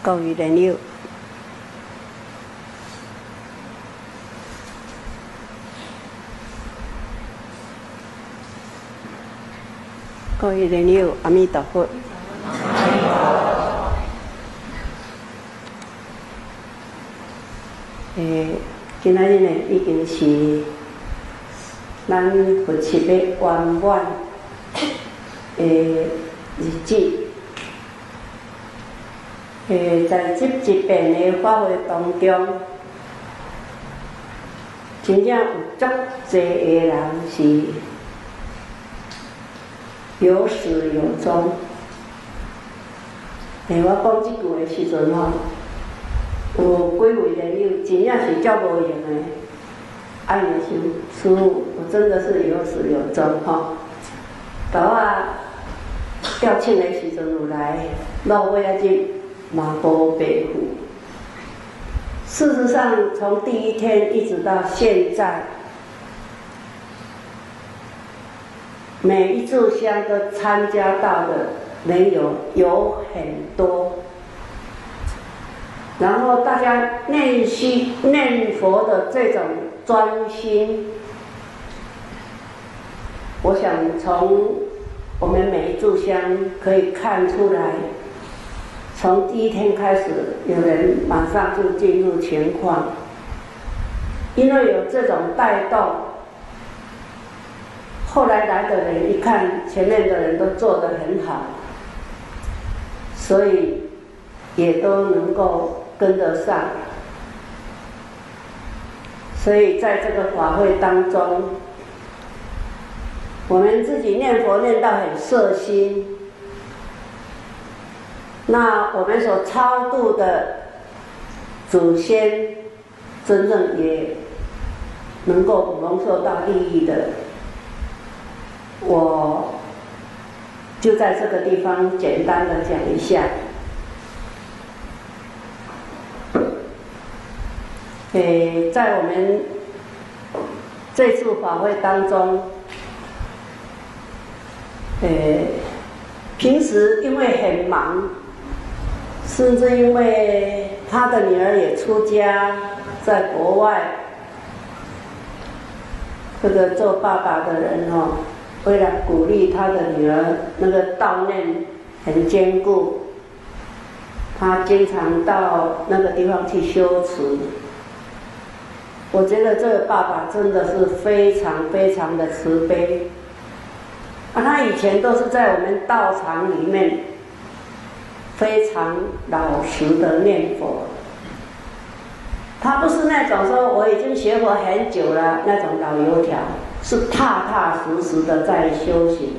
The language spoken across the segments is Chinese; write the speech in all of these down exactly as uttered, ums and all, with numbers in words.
各位人友，各位人友，阿弥陀佛。诶，今仔日呢，已经是咱佛七要圆满诶日子。诶，在这一遍的法会当中，真正有足侪个人是有始有终。诶，我讲即句的时阵吼，有几位人友真正是足无用的，爱的心师父，我真的是有始有终吼。到我吊庆的时阵有来，落尾仔日。嘛无白付。事实上，从第一天一直到现在，每一炷香都参加到的人有有很多，然后大家念心念佛的这种专心，我想从我们每一炷香可以看出来。从第一天开始，有人马上就进入情况，因为有这种带动，后来来的人一看前面的人都做得很好，所以也都能够跟得上。所以在这个法会当中，我们自己念佛念到很摄心。那我们所超度的祖先，真正也能够蒙受到利益的，我就在这个地方简单的讲一下。诶，在我们这次法会当中，诶，平时因为很忙。甚至因为他的女儿也出家，在国外，这个做爸爸的人哦，为了鼓励他的女儿那个道念很坚固，他经常到那个地方去修持。我觉得这个爸爸真的是非常非常的慈悲啊！他以前都是在我们道场里面。非常老实的念佛，他不是那种说我已经学佛很久了那种老油条，是踏踏实实的在修行。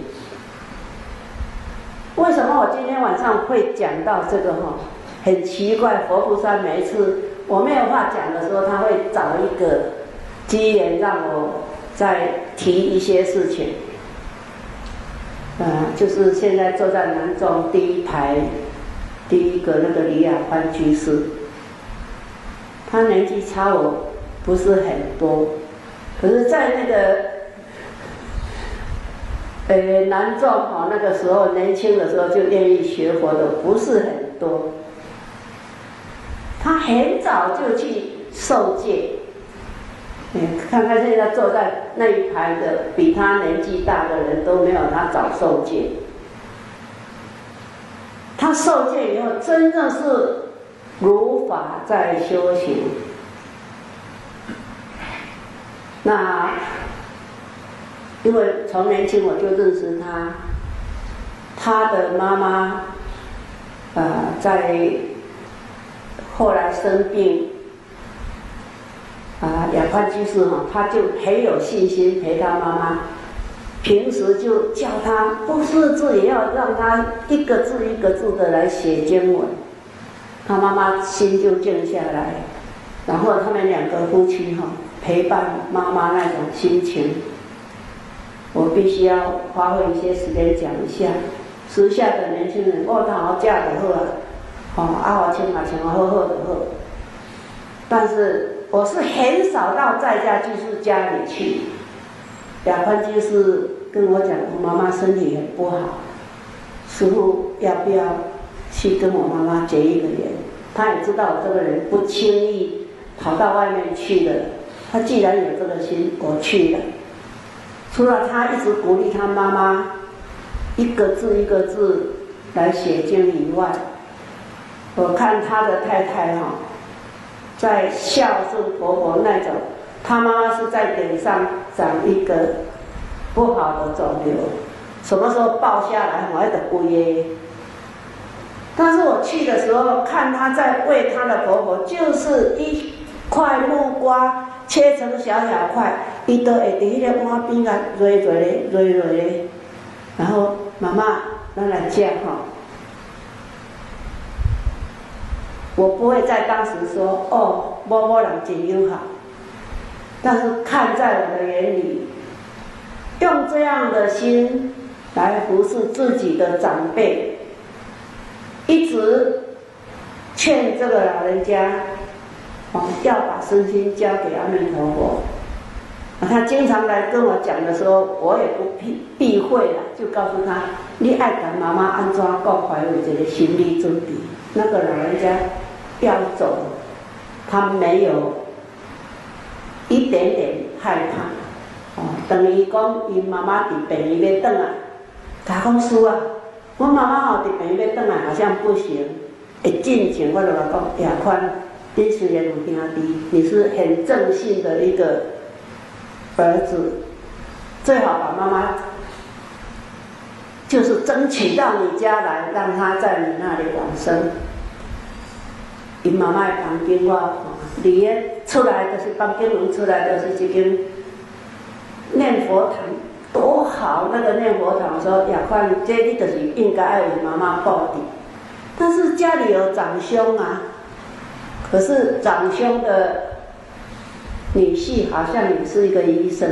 为什么我今天晚上会讲到这个哈？很奇怪，佛菩萨每一次我没有话讲的时候，他会找一个机缘让我再提一些事情。呃，就是现在坐在南众第一排。第一个那个李亚欢居士，他年纪差我不是很多，可是在那个呃南众哈那个时候年轻的时候就愿意学佛的不是很多。他很早就去受戒，嗯，看看现在坐在那一排的比他年纪大的人都没有他早受戒。他受戒以后，真正是如法在修行。那因为从年轻我就认识他，他的妈妈，呃，在后来生病，啊、呃，亚宽居士哈，他就很有信心陪他妈妈。平时就叫他不识字也要让他一个字一个字的来写经文，他妈妈心就静下来，然后他们两个夫妻哈陪伴妈妈那种心情，我必须要花费一些时间讲一下。时下的年轻人，我他好嫁的好啊，哦啊我请嘛请好好的好，但是我是很少到在家居士家里去。亚宽居士跟我讲，我妈妈身体很不好，师父要不要去跟我妈妈结一个缘？ 他也知道我这个人不轻易跑到外面去的。他既然有这个心，我去了。除了他一直鼓励他妈妈一个字一个字来写经以外，我看他的太太哈，在孝顺婆婆那种，他妈妈是在脸上长一个不好的肿瘤，什么时候爆下来，我还得跪耶。但是我去的时候，看她在喂她的婆婆，就是一块木瓜切成小小块，伊都会伫迄个碗边啊揉揉咧，揉揉咧，然后妈妈咱来吃哈。我不会在当时说哦，某某人真友好，但是看在我的眼里，用这样的心来服侍自己的长辈，一直劝这个老人家哦，要把身心交给阿弥陀佛。他经常来跟我讲的时候，我也不避避讳了，就告诉他：你爱跟妈妈安怎讲，怀有这个心理准备。那个老人家要走，他没有一点点害怕。哦，等于讲，伊妈妈伫病院要转来，他讲师啊，我妈妈吼伫病院要转来，好像不行。会进前我就来讲，亚宽，你虽然有兄弟，你是很正信的一个儿子，最好把妈妈就是争取到你家来，让她在你那里往生。因妈妈的房间我看，离个出来就是房间门出来就是一间念佛堂，多好！那个念佛堂说亚宽，这你就是应该爱为妈妈报的。但是家里有长兄啊，可是长兄的女婿好像也是一个医生。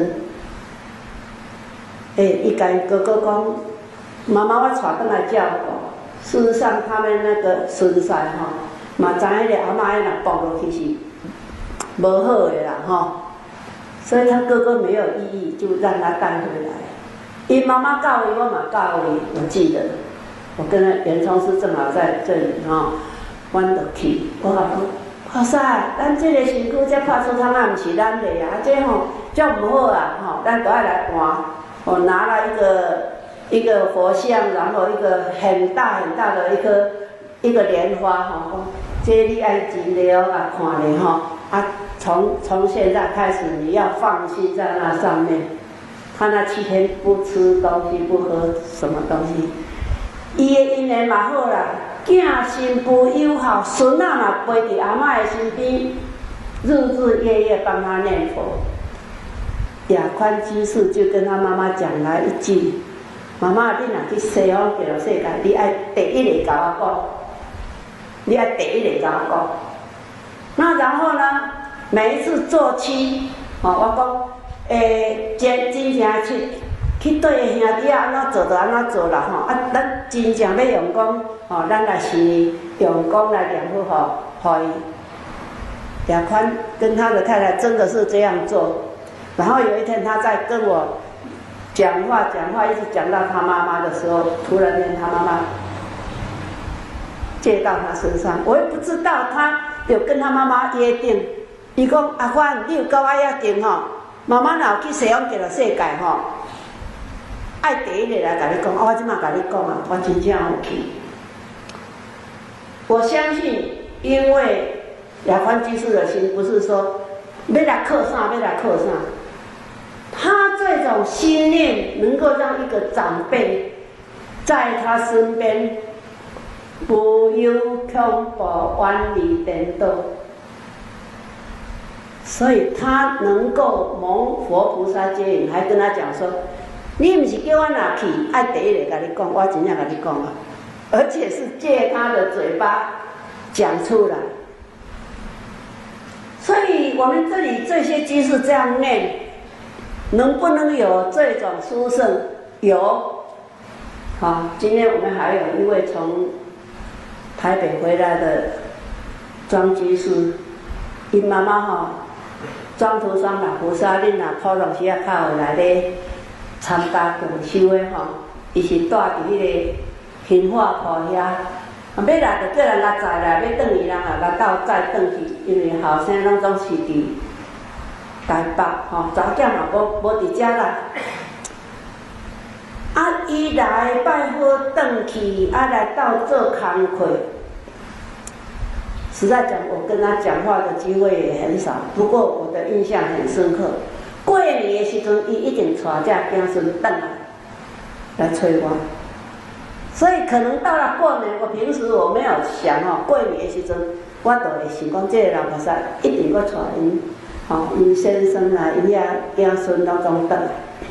哎，伊跟哥哥讲，妈妈我带回来照顾。事实上，他们那个孙婿哈，嘛知影个阿妈若抱落去是无好的啦哈，所以他哥哥没有异议，就让他带回来。因妈妈教育我嘛教育，我记得。我跟袁聪师正好在这里哈，阮就去，我讲哇塞，咱这个身躯才拍出汤啊，不是咱的啊，这吼足唔好啊，吼，咱都要来搬。我拿了一个一个佛像，然后一个很大很大的一颗一个莲花哈，这你爱真了啊，看咧吼啊，从从现在开始你要放心在那上面。他那七天不吃东西，不喝什么东西。伊的因缘嘛好啦，囝新妇友好，孙仔嘛陪伫阿嬷的身边，日日夜夜帮他念佛。亚宽居士就跟他妈妈讲了一句：“妈妈，你若去西方极乐世界，你爱第一个甲我讲，你爱第一个甲我讲。”那然后呢，每一次做七，哦，我讲，诶，真真正去。去对兄弟啊，安怎做就安怎做啦吼！啊，咱真正要用功吼，咱也是用功来养护吼，互伊。亚宽跟他的太太真的是这样做。然后有一天他在跟我讲话讲话，一直讲到他妈妈的时候，突然间他妈妈接到他身上，我也不知道他有跟他妈妈约定。伊讲阿宽，你有跟我约定吼，妈妈若有去西方极乐世界吼。爱第一个来甲你讲，我即马甲你讲啊，我真正有去。我相信，因为亚宽居士的心不是说要来靠啥，要来靠啥，他这种心念能够让一个长辈在他身边无忧恐怖、远离颠倒，所以他能够蒙佛菩萨接引，还跟他讲说。你不是叫我哪去，爱第一个跟你讲，我真正跟你讲啊，而且是借他的嘴巴讲出来。所以我们这里这些居士这样念，能不能有这种殊胜？有。好，今天我们还有一位从台北回来的庄居士，因妈妈哈，庄徒双老菩萨，恁若普通时啊靠来咧。参加共修的吼，伊是住伫迄个兴化铺遐，啊， 要来就叫人家载来，要转去人啊，来到再转去，因为后生拢总是伫台北吼，查某囝嘛无无伫遮啦。啊，伊来拜佛转去，啊来到做工课。实在讲，我跟他讲话的机会也很少，不过我的印象很深刻。过年的时阵，伊一定带只子孙转来来找我。所以可能到了过年，我平时我没有想哦，过年的时阵，我就会想讲，这个老菩萨一定要带因，吼，因先生啦，因遐子孙当中转来。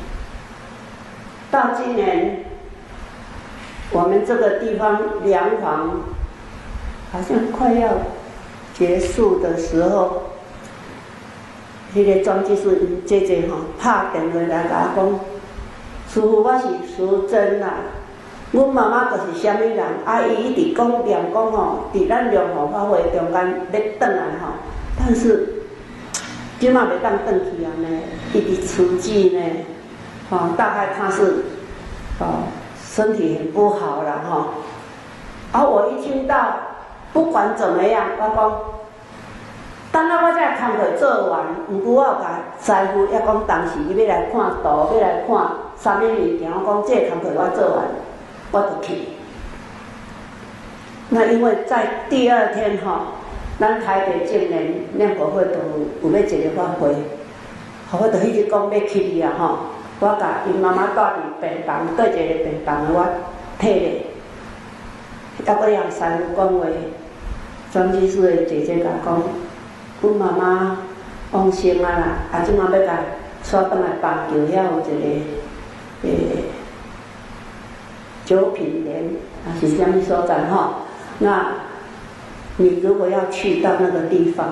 到今年，我们这个地方梁房好像快要结束的时候，那个庄技师因姐姐吼拍电话来甲我讲，师父我是淑珍啦。阮妈妈就是虾米人，啊伊一直讲念讲吼，伫咱良好法会中间咧转来吼，但是即马袂当转去啊呢，一直出击呢，哦，大概他是哦身体很不好了哈。啊，我一听到，不管怎么样，我讲，等到我这工课做完，毋过我甲师傅也讲，当时伊要来看图，要来看啥物物件，我讲这个工课我做完。我就去。那因为在第二天哈，咱台北今年念佛会都有要一个法会，我就一直讲要去哩啊吼。我甲因妈妈住伫病房，对一个病房的我退咧，还阁向师父讲话。庄技师的姐姐甲讲，阮妈妈往生啊啦，啊即马要甲带转来邦桥遐有一个诶。九品莲啊是什么所在哈？那你如果要去到那个地方，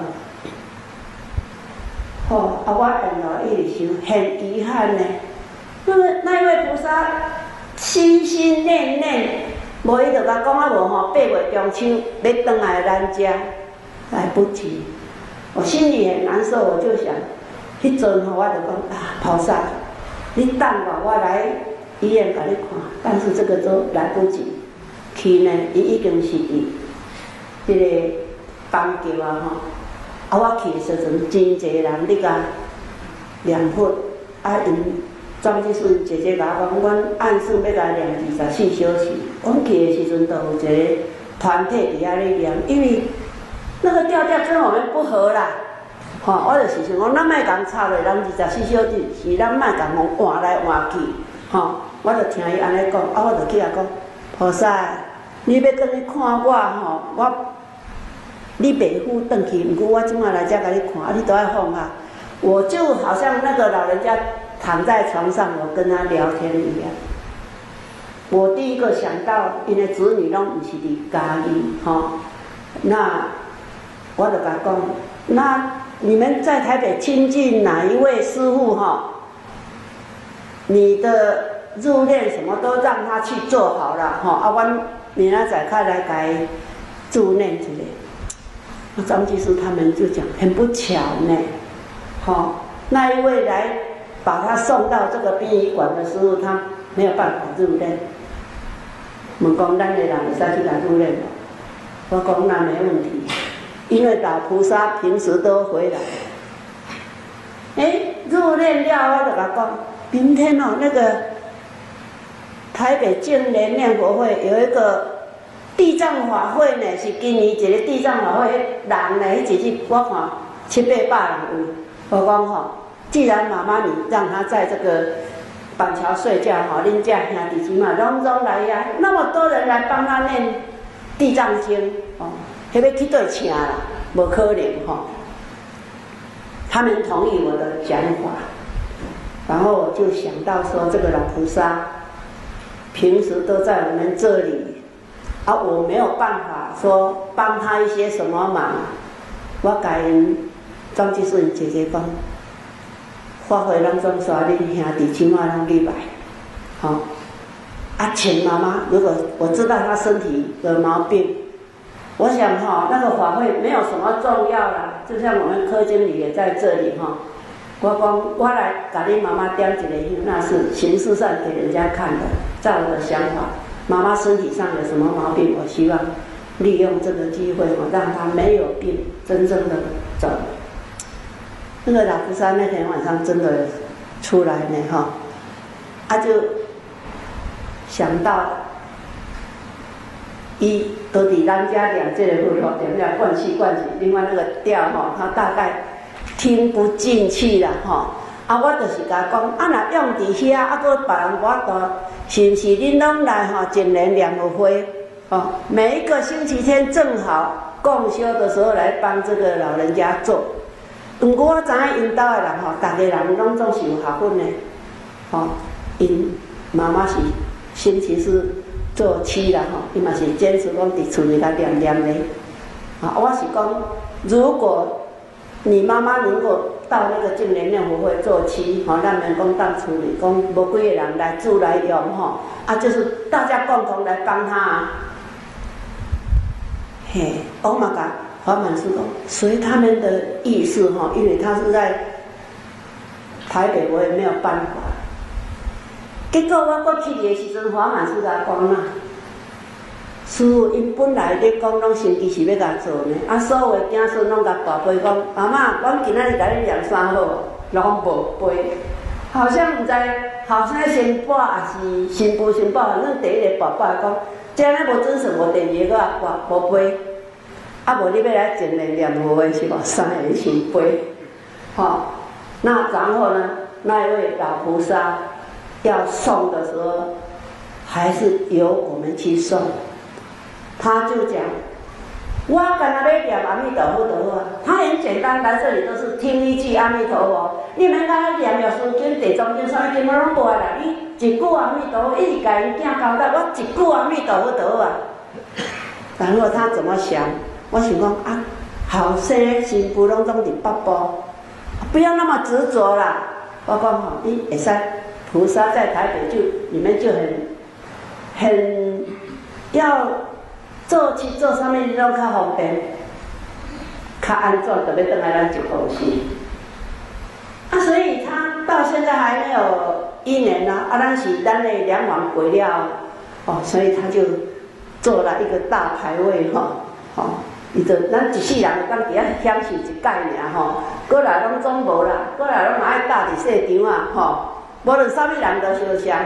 哦，啊，我本来一直想，很遗憾呢。那么那一位菩萨心心念念，无伊就甲讲啊无吼，八月中秋要转来咱家，来不及。我心里很难受，我就想，迄阵吼，我就讲啊，菩萨，你等我，我来。医院甲你看，但是这个都来不及。去呢，伊已经是伫这个邦桥啊吼。啊，我去的时阵，真侪人伫甲念佛，啊，因庄技师姐姐甲我讲，阮按算要甲念二十四小时。阮去的时阵，都有一个团体伫遐咧念，因为那个调调跟我们不合啦。吼、哦，我就是想讲，咱莫共插落，人二十四小时是咱莫共互换来换去，吼、哦。我就听伊安尼讲，啊，我就去啊讲，菩萨，你要转去看我吼，我你袂赴转去，毋过我即马来遮甲你看，啊，你都要放啊。我就好像那个老人家躺在床上，我跟他聊天一样。我第一个想到，因为子女拢毋是伫家里，吼，那我就甲讲，那你们在台北亲近哪一位师父吼？你的入殓什么都让他去做好了哈，啊，阮明仔载开来改入殓之类。那张技师他们就讲很不巧呢，好，那一位来把他送到这个殡仪馆的时候，他没有办法入殓。问讲咱的人会使去来入殓吗？我讲那没问题，因为老菩萨平时都回来。哎，入殓了，我就甲讲，明天哦那个。台北净莲念佛会有一个地藏法会呢，是今年一个地藏法会，人呢，迄一日我看七八百人有。我讲吼，既然妈妈你让他在这个板桥睡觉哈，恁家兄弟姊妹拢拢来呀，那么多人来帮他念地藏经哦，迄要去对请啦，无可能哈。他们同意我的想法，然后我就想到说，这个老菩萨。平时都在我们这里，啊，我没有办法说帮他一些什么忙。我甲因庄技师姐姐讲，法会当中说恁兄弟姊妹拢礼拜，好、哦，啊，请妈妈，如果我知道她身体有毛病，我想哈、哦，那个法会没有什么重要啦，就像我们科经理也在这里哈。哦我讲，我来甲你妈妈点一个香，那是形式上给人家看的。在我的想法，妈妈身体上有什么毛病，我希望利用这个机会哦，让他没有病真正的走。那个老菩萨那天晚上真的出来呢哈，他就想到一都伫咱家两这个佛吼，点了灌气灌气，另外那个调吼，他大概听不进去了哈。啊，我就是甲讲，啊，若用伫遐，啊，搁别人我度，是毋是恁拢来吼净莲念佛会？哦，每一个星期天正好共修的时候来帮这个老人家做。不过我知影因兜的人吼，大家人拢总是有学问的，吼，因妈妈是星期四做七啦吼，伊嘛是坚持讲伫厝里甲念念的。啊，我是讲，如果你妈妈能够到那个净莲念佛会做七，吼，咱们讲当处理，讲无几个人来住来用吼，啊，就是大家共同来帮他啊。嘿，我嘛甲华满师讲，随他们的意思哈，因为他是在台北，我也没有办法。结果我过去的时阵，华满师甲讲啦，师父因本来咧讲，拢星期是要甲做呢，啊，所有的子孙拢甲大背讲，妈妈，我今仔日甲你念三好，拢无背，好像唔知，好像先报还是新妇先报，反正第一个报报讲。这样无遵守我第二个我无背，啊无你要来净莲念佛的是无？三个先背，好、哦，那然后呢？那一位老菩萨要送的时候，还是由我们去送。他就讲，我干那要念阿弥陀佛的话，他很简单，来这里都是听一句阿弥陀佛。你们刚念了书经、地藏经、啥物经我拢无啊啦，你。一句阿弥陀佛，一直甲因囝交代，我一句阿弥陀佛就好啊。然后他怎么想？我想讲啊，后生新妇拢总伫北部，不要那么执着啦。我讲吼，你会使菩萨在台北就你们就很很要做去做上面拢较方便，较安全，特别等来咱一公司。啊，所以他到现在还没有一年啦，啊，咱是咱的两晚回了，哦，所以他就做了一个大牌位哈，哦，伊就咱一世人当伫遐享受一摆尔吼，过来拢总无啦，过来拢嘛爱搭伫市场啊，吼，无论啥物人都相像。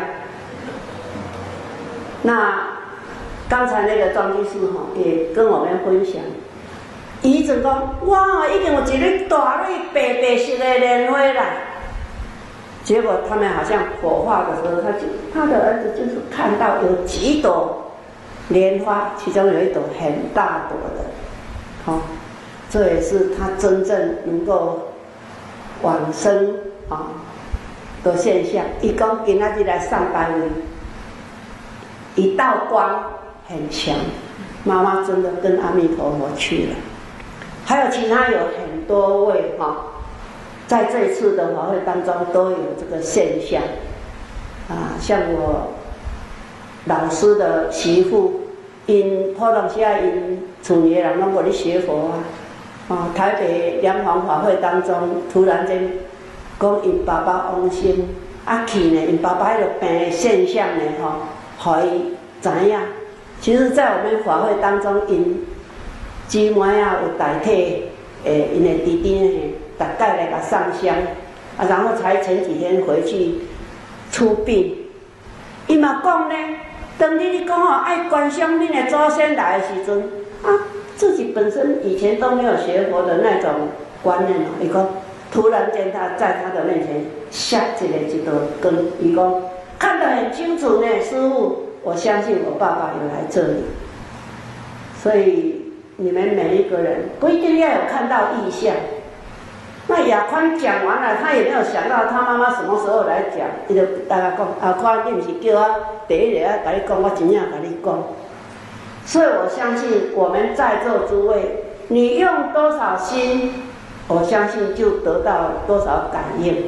那刚才那个庄居士吼也跟我们分享。伊就讲，哇，已经有一粒大蕊白白色的莲花啦。结果他们好像火化的时候，他就他的儿子就是看到有几朵莲花，其中有一朵很大朵的，好、哦，这也是他真正能够往生啊的现象。伊讲今仔日来上班呢，一道光很强，妈妈真的跟阿弥陀佛去了。还有其他有很多位哈、哦，在这一次的法会当中都有这个现象啊，像我老师的媳妇，因普通时啊因厝里的人拢无咧学佛啊，啊台北莲华法会当中突然间讲因爸爸往生，啊去呢因爸爸迄个病的现象呢吼，互伊知影。其实，在我们法会当中因。姊妹啊，有代替诶，因的弟弟呢，大概来甲上香，啊，然后才前几天回去出殡。伊嘛讲呢，当你你讲吼爱观想恁的祖先来的时阵，啊，自己本身以前都没有学佛的那种观念哦。伊讲，突然间他在他的面前下起了一朵根，伊讲看得很清楚呢，师父，我相信我爸爸有来这里，所以。你们每一个人不一定要有看到异象。那亚宽讲完了，他也没有想到他妈妈什么时候来讲，他就大家讲阿宽，你不是叫我第一个要跟你讲，我真正跟你讲。所以我相信我们在座诸位，你用多少心，我相信就得到多少感应。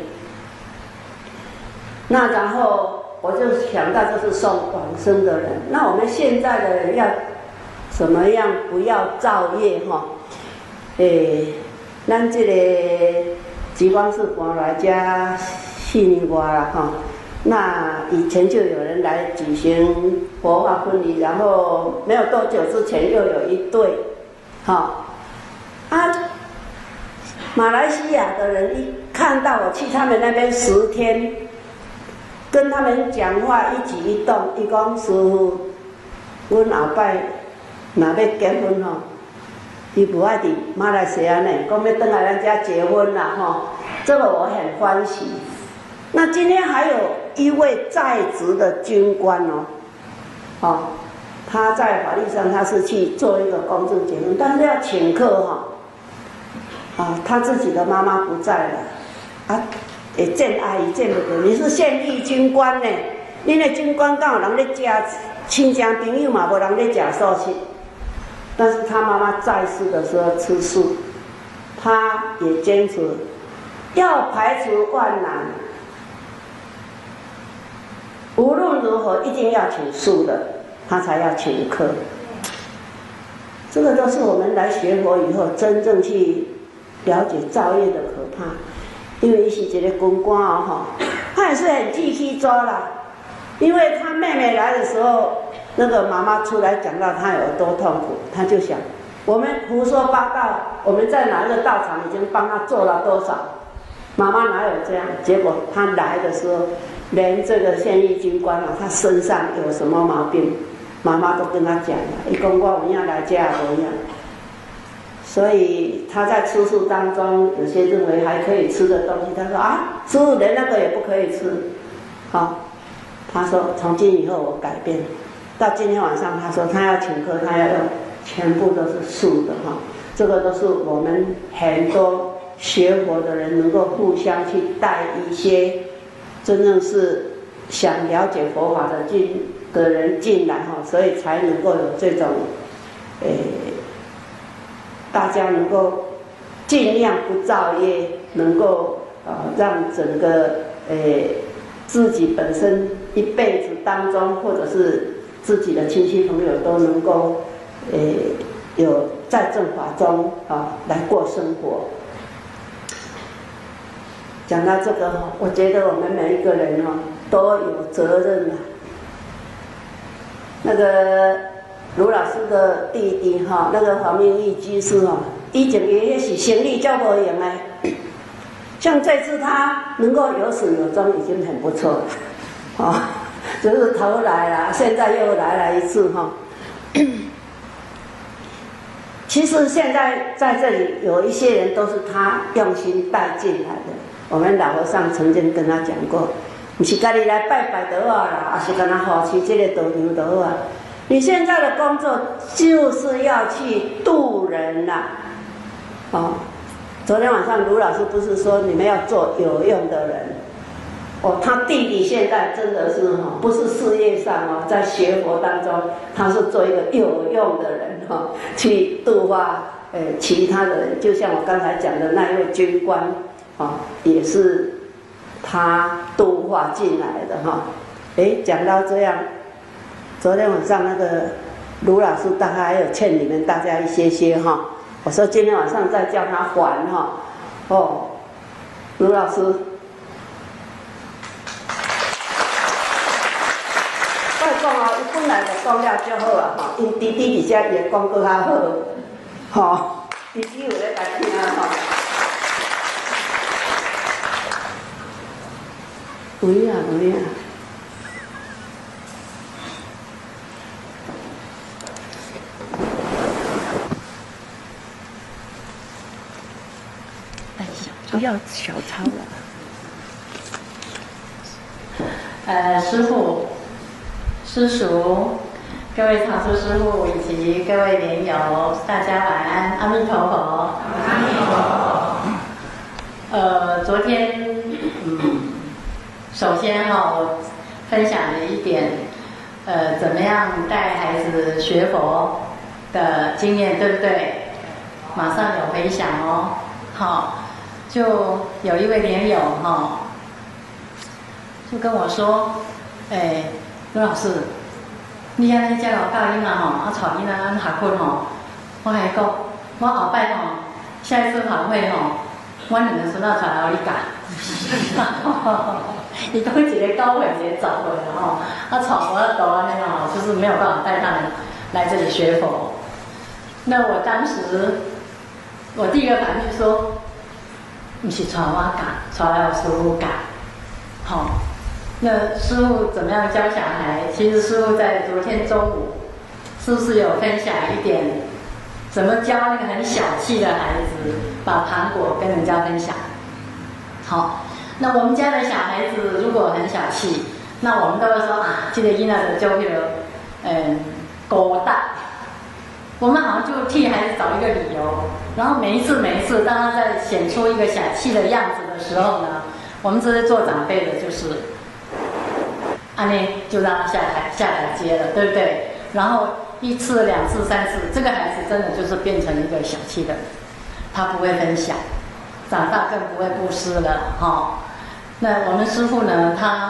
那然后我就想到这是送往生的人，那我们现在的人要。怎么样不要造业哈？诶，咱这个极光寺搬来遮四年外啦哈， 那以前就有人来举行佛化婚礼，然后没有多久之前又有一对，好、哦、啊，马来西亚的人一看到我去他们那边十天，跟他们讲话一举一动，伊讲师父，阮后摆若要结婚吼，伊不爱伫马来西亚呢，讲要回来咱家结婚啦吼，这个我很欢喜。那今天还有一位在职的军官哦，哦，他在法律上他是去做一个公证结婚，但是要请客哈、哦，啊，他自己的妈妈不在了，啊，会见阿姨见不得，你是现役军官呢，恁的军官敢有人咧食亲戚朋友嘛，无人咧食素食，但是他妈妈在世的时候吃素，他也坚持要排除万难。无论如何，一定要请素的，他才要请客。这个都是我们来学佛以后，真正去了解造业的可怕。因为是一个军官哦，哈，他也是很记气抓啦。因为他妹妹来的时候，那个妈妈出来讲到他有多痛苦，他就想，我们胡说八道，我们在哪一个道场已经帮他做了多少？妈妈哪有这样？结果他来的时候。连这个现役军官啊，他身上有什么毛病，妈妈都跟他讲了。一公公我要来家不一样，所以他在吃素当中，有些认为还可以吃的东西，他说啊，师父连那个也不可以吃。好、哦，他说从今以后我改变。到今天晚上，他说他要请客，他要用全部都是素的哈、哦。这个都是我们很多学佛的人能够互相去带一些。真正是想了解佛法的进的人进来哈，所以才能够有这种，诶、欸，大家能够尽量不造业，能够啊让整个诶、欸、自己本身一辈子当中，或者是自己的亲戚朋友都能够诶、欸、有在正法中啊来过生活。讲到这个哈，我觉得我们每一个人哦都有责任啊。那个卢老师的弟弟哈，那个黄明义居士哈，以前也是生意较无用的，像这次他能够有始有终，已经很不错了，哦，只是头来了，现在又来了一次哈。其实现在在这里有一些人都是他用心带进来的。我们老和尚曾经跟他讲过，不是家己来拜拜就好啦，也是跟他扶持这个道场就好啊。你现在的工作就是要去度人啦、啊，哦。昨天晚上卢老师不是说你们要做有用的人？哦，他弟弟现在真的是哈，不是事业上哦，在学佛当中，他是做一个有用的人哈，去度化呃其他的人，就像我刚才讲的那一位军官。哦，也是他度化进来的哈。哎，讲到这样，昨天晚上那个卢老师大概还有欠你们大家一些些哈。我说今天晚上再叫他还哈。哦，卢老师，我讲哦，伊本来就讲了就好啊哈，因弟弟伫遮也讲过较好，吼，弟弟有咧来听哈。不要不要， 哎呀，不要小抄了。 呃，师父、师叔、各位常住师父以及各位莲友，大家晚安，阿弥陀佛。阿弥陀佛。呃，昨天，嗯。首先哈、哦，我分享了一点，呃，怎么样带孩子学佛的经验，对不对？马上有回响哦。好，就有一位莲友哈、哦，就跟我说，哎，卢老师，你安尼遮老教囡仔吼，啊，带囡仔咱学佛吼，我还讲，我后摆吼，下一次法会吼，我两个孙仔带来互你教。 伊讲一个高岁一个十岁了吼，啊，娶我到安尼吼，就是没有办法带他们来这里学佛。那我当时，我第一个反应就说，不是带我教，带来我师父教，好。那师父怎么样教小孩？其实师父在昨天中午，是不是有分享一点，怎么教那个很小气的孩子把糖果跟人家分享？好，那我们家的小孩子如果很小气，那我们都会说啊，这个囡仔就那个，嗯，狗蛋。我们好像就替孩子找一个理由，然后每一次每一次，当他在显出一个小气的样子的时候呢，我们这些做长辈的就是。安内就让他下台下台阶了，对不对？然后一次、两次、三次，这个孩子真的就是变成一个小气的人，他不会分享，长大更不会布施了哈、哦。那我们师父呢，他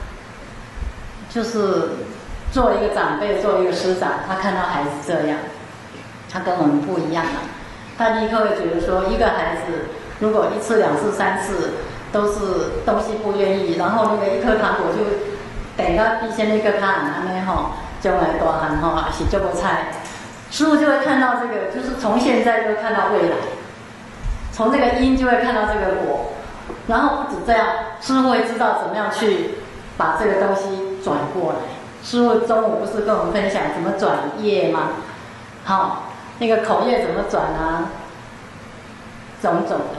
就是做一个长辈，做一个师长，他看到孩子这样，他跟我们不一样了，他立刻会觉得说，一个孩子如果一次、两次、三次都是东西不愿意，然后那个一颗糖果就。等到地先那个他安尼吼，将来大汉吼也是做无菜，师父就会看到这个，就是从现在就会看到未来，从这个因就会看到这个果，然后不止这样，师父会知道怎么样去把这个东西转过来。师父中午不是跟我们分享怎么转业吗？好，那个口业怎么转啊？种种的，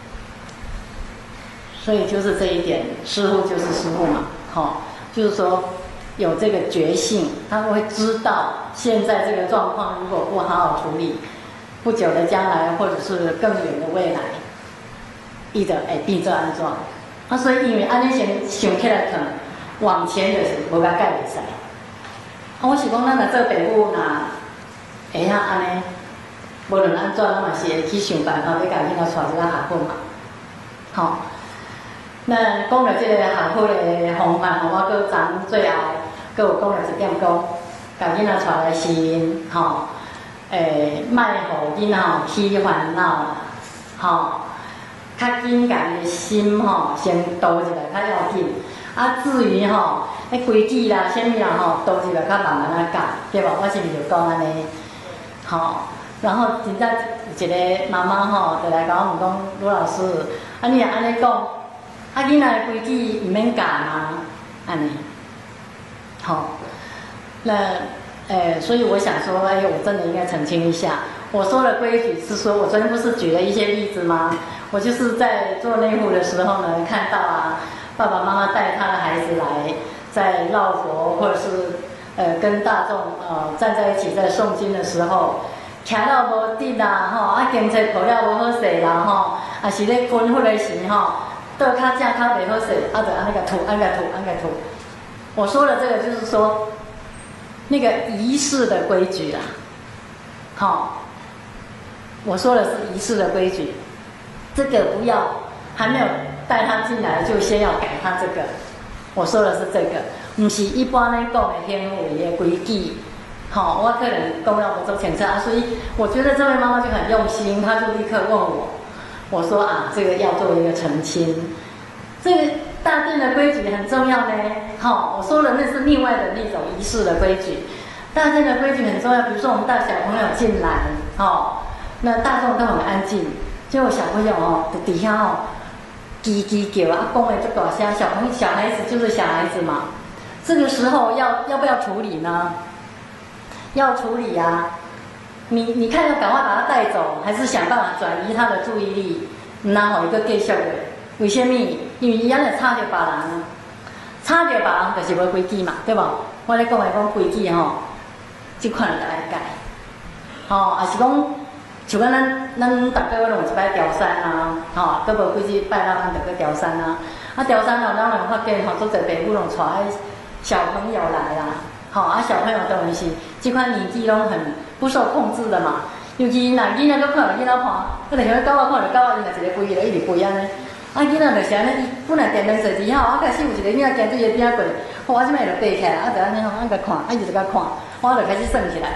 所以就是这一点，师父就是师父嘛，好。就是说，有这个觉性，他会知道现在这个状况如果不好好处理，不久的将来或者是更远的未来，伊就会变做安怎？啊，所以因为安尼先想起来看，往前就是无甲改袂使。啊，我是讲咱若做父母，若会晓安尼，无论安怎，咱嘛是会去想办法，要甲囡仔带一个学好嘛，好。那讲到这个学好的方法，我搁昨最后搁有讲了一点，讲把囡仔带来先，吼，诶，莫互囡仔起烦恼啦，吼，较紧家己的心吼先倒一来，较要紧。啊，至于吼，迄规矩啦、啥物啦吼，倒一来较慢慢啊教，对无？我是毋是就讲安尼？吼，然后真正一个妈妈吼，就来甲我问讲，卢老师，啊，你若安尼讲。啊，囡仔的规矩唔免教吗？安尼，好，那，呃，所以我想说，哎，我真的应该澄清一下，我说的规矩是说，我昨天不是举了一些例子吗？我就是在做内护的时候呢，看到啊，爸爸妈妈带他的孩子来，在绕佛或者是呃跟大众呃站在一起在诵经的时候，徛到无直啦，吼，啊，经济抱了无好势啦，吼，啊是咧困佛的时吼。倒脚正脚袂好势，啊，就安尼个吐，安尼个吐，安尼个吐。我说的这个就是说，那个仪式的规矩啦，好、哦，我说的是仪式的规矩，这个不要还没有带他进来就先要改他这个。我说的是这个，不是一般咧讲的行为的规矩。好、哦，我可能讲了不做清楚啊，所以我觉得这位妈妈就很用心，她就立刻问我。我说啊，这个要做一个澄清，这个大殿的规矩很重要呢。好、哦，我说的那是另外的那种仪式的规矩，大殿的规矩很重要。比如说我们带小朋友进来，哦，那大众都很安静，结果小朋友哦，底下哦，叽叽叫啊，讲的就大声，小朋友小孩子就是小孩子嘛，这个时候要要不要处理呢？要处理啊。你你看要赶快把他带走，还是想办法转移他的注意力？然后一个继续的，为什么？因为伊安尼吵着别人，吵着别人就是无规矩嘛，对无？我咧讲的讲规矩吼，即款就爱改。吼，也是讲，像咱咱咱逐个月拢有一摆调山啊，吼，搁无几日拜六咱就去调山啊。啊，调山后咱有发现吼，做侪父母拢带小朋友来啦。吼，啊，小朋友当然是即款年纪拢很不受控制的嘛。尤其若囡仔搁看到囡仔看，搁就像狗仔看到狗仔，伊若一个飞就一直飞安尼。啊，囡仔就是安尼，伊本来电动坐伫遐，啊，开始有一个囡仔行对伊边仔过，好，我即摆就爬起来，啊，就安尼吼，啊，甲看，啊，伊就甲看，我就开始算起来，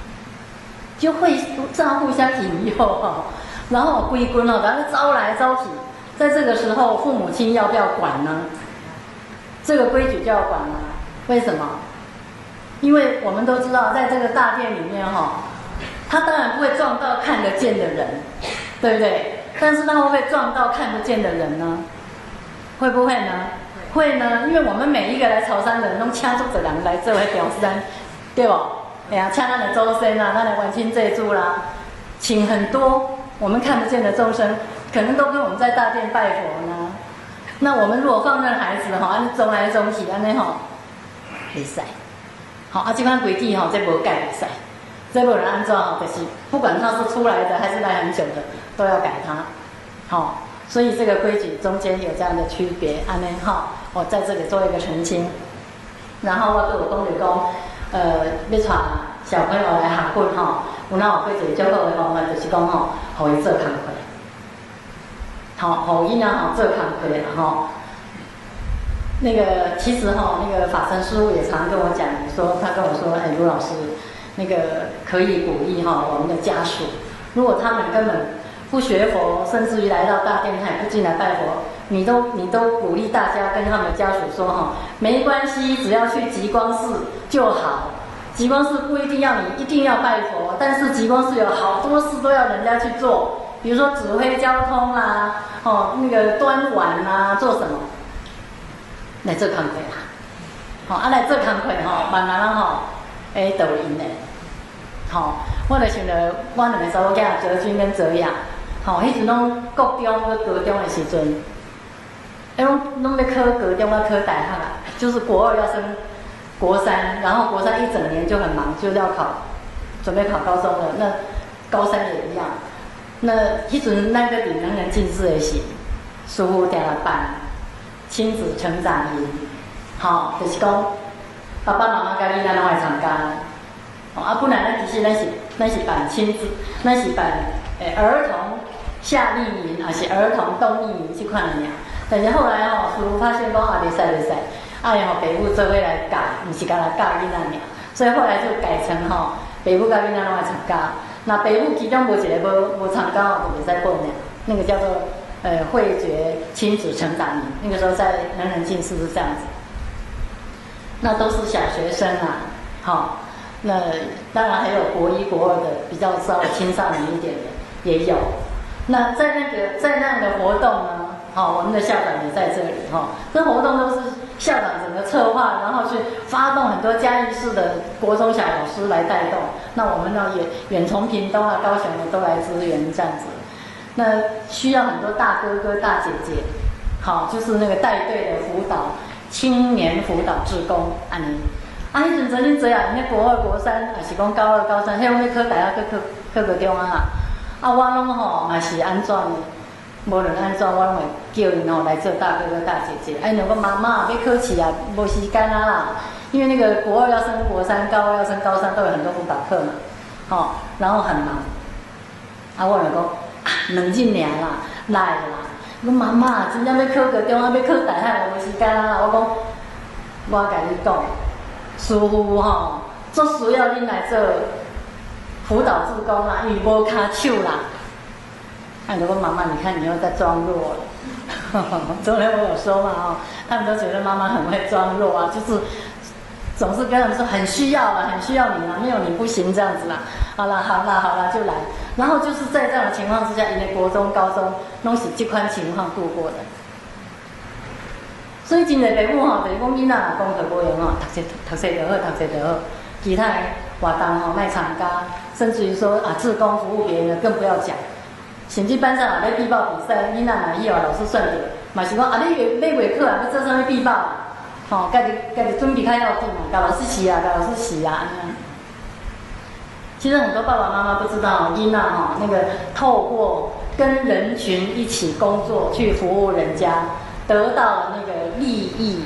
就会这样互相引诱吼，然后规群吼，然后招来招去， 在这个时候，父母亲要不要管呢？这个规矩就要管了。为什么？因为我们都知道，在这个大殿里面哈、哦，他当然不会撞到看得见的人，对不对？但是他会不会撞到看不见的人呢？会不会呢？会呢，因为我们每一个来潮汕的人都请足的人来做迄表山，对不？哎呀，请咱的祖先啊，咱的万亲祭祖啦，请很多我们看不见的众生，可能都跟我们在大殿拜佛呢。那我们如果放任孩子哈，安走来走去，安尼吼，袂使。好啊，这款规矩吼，这无改袂使，这无人安怎吼，就是不管他是出来的还是来很久的，都要改它。好，所以这个规矩中间有这样的区别，安尼哈，我在这里做一个澄清。然后我对我讲就讲，呃，要带小朋友来学佛吼，有哪有过一个最好的方法，就是讲吼，互伊做工课。好，互囡仔吼做工课啦吼。那个其实哈，那个法身师父也常跟我讲说，他跟我说，哎，卢老师，那个可以鼓励哈我们的家属，如果他们根本不学佛，甚至于来到大殿他也不进来拜佛，你都你都鼓励大家跟他们家属说哈，没关系，只要去极光寺就好。极光寺不一定要你一定要拜佛，但是极光寺有好多事都要人家去做，比如说指挥交通啦，哦，那个端碗啦，做什么？来做工课啦，吼啊来做工课吼，慢慢啦吼，会导引的，吼，我就想到我两个查某囝泽君跟泽雅，吼，迄阵拢国中跟高中的时阵，哎拢拢要考高中要考大学啦，就是国二要升国三，然后国三一整年就很忙，就要考，准备考高中了，那高三也一样，那迄阵那个领能人进士的时，师父定来办。亲子成长营，好、哦，就是讲爸爸妈妈甲囡仔拢来参加，哦啊，本来咱其实咱是咱是办亲子，咱是办诶儿童夏令营，还是儿童冬令营这款的呀。但是后来哦，师父发现讲啊，袂使袂使，啊要互爸母做伙来教，毋是干来教囡仔尔，所以后来就改成吼、哦，爸母甲囡仔拢来参加。那爸母其中无一个无无参加，就袂使报名，那个叫做。呃，慧觉亲子成长营，那个时候在能人进士是这样子，那都是小学生啊，好、哦，那当然还有国一、国二的，比较稍微青少年一点的也有。那在那个在那样的活动呢，好、哦，我们的校长也在这里哈、哦，这活动都是校长整个策划，然后去发动很多嘉义市的国中小老师来带动，那我们呢也远从屏东啊、高雄的都来支援这样子。那需要很多大哥哥、大姐姐，好，就是那个带队的辅导青年辅导志工，安尼。啊，迄阵曾经这样，那国二、国三，还是讲高二、高三，迄种要考大学、考考考高中啊。啊，我拢吼嘛是安怎的，无论安怎，我拢会叫因吼来做大哥哥、大姐姐。哎，如果妈妈要考试啊，无时间啊啦，因为那个国二要升国三，高二要升高三，都有很多辅导课嘛，吼、哦，然后很忙。啊，我就讲。两日尔啦，来啦！我妈妈真正要考高中啊，要考大学，无时间啊！我讲，我甲你讲，师父吼，足需要恁来做辅导志工啦，因为无骹手啦。啊，如果妈妈，你看你又在装弱了。昨天我有说嘛，哦，他们都觉得妈妈很会装弱啊，就是总是跟他们说很需要啦，很需要你啦，没有你不行这样子啦。好啦，好啦，好啦，就来。然后就是在这样的情况之下，因为国中、高中拢是这款情况度过的，所以真侪父母吼，就是讲囡仔若功课无用吼，读册读册就好，读册就好，其他的活动吼卖参加，甚至于说啊，志工服务别人的更不要讲。甚至班上啊，要必报比赛，囡仔若以后老师算着，嘛是讲啊，你月要月课啊，要做啥物必报啊？吼，家己家己准备较要紧嘛，甲老师洗啊，甲老师洗啊，安尼。其实很多爸爸妈妈不知道，囡仔哈那个透过跟人群一起工作去服务人家，得到了那个利益，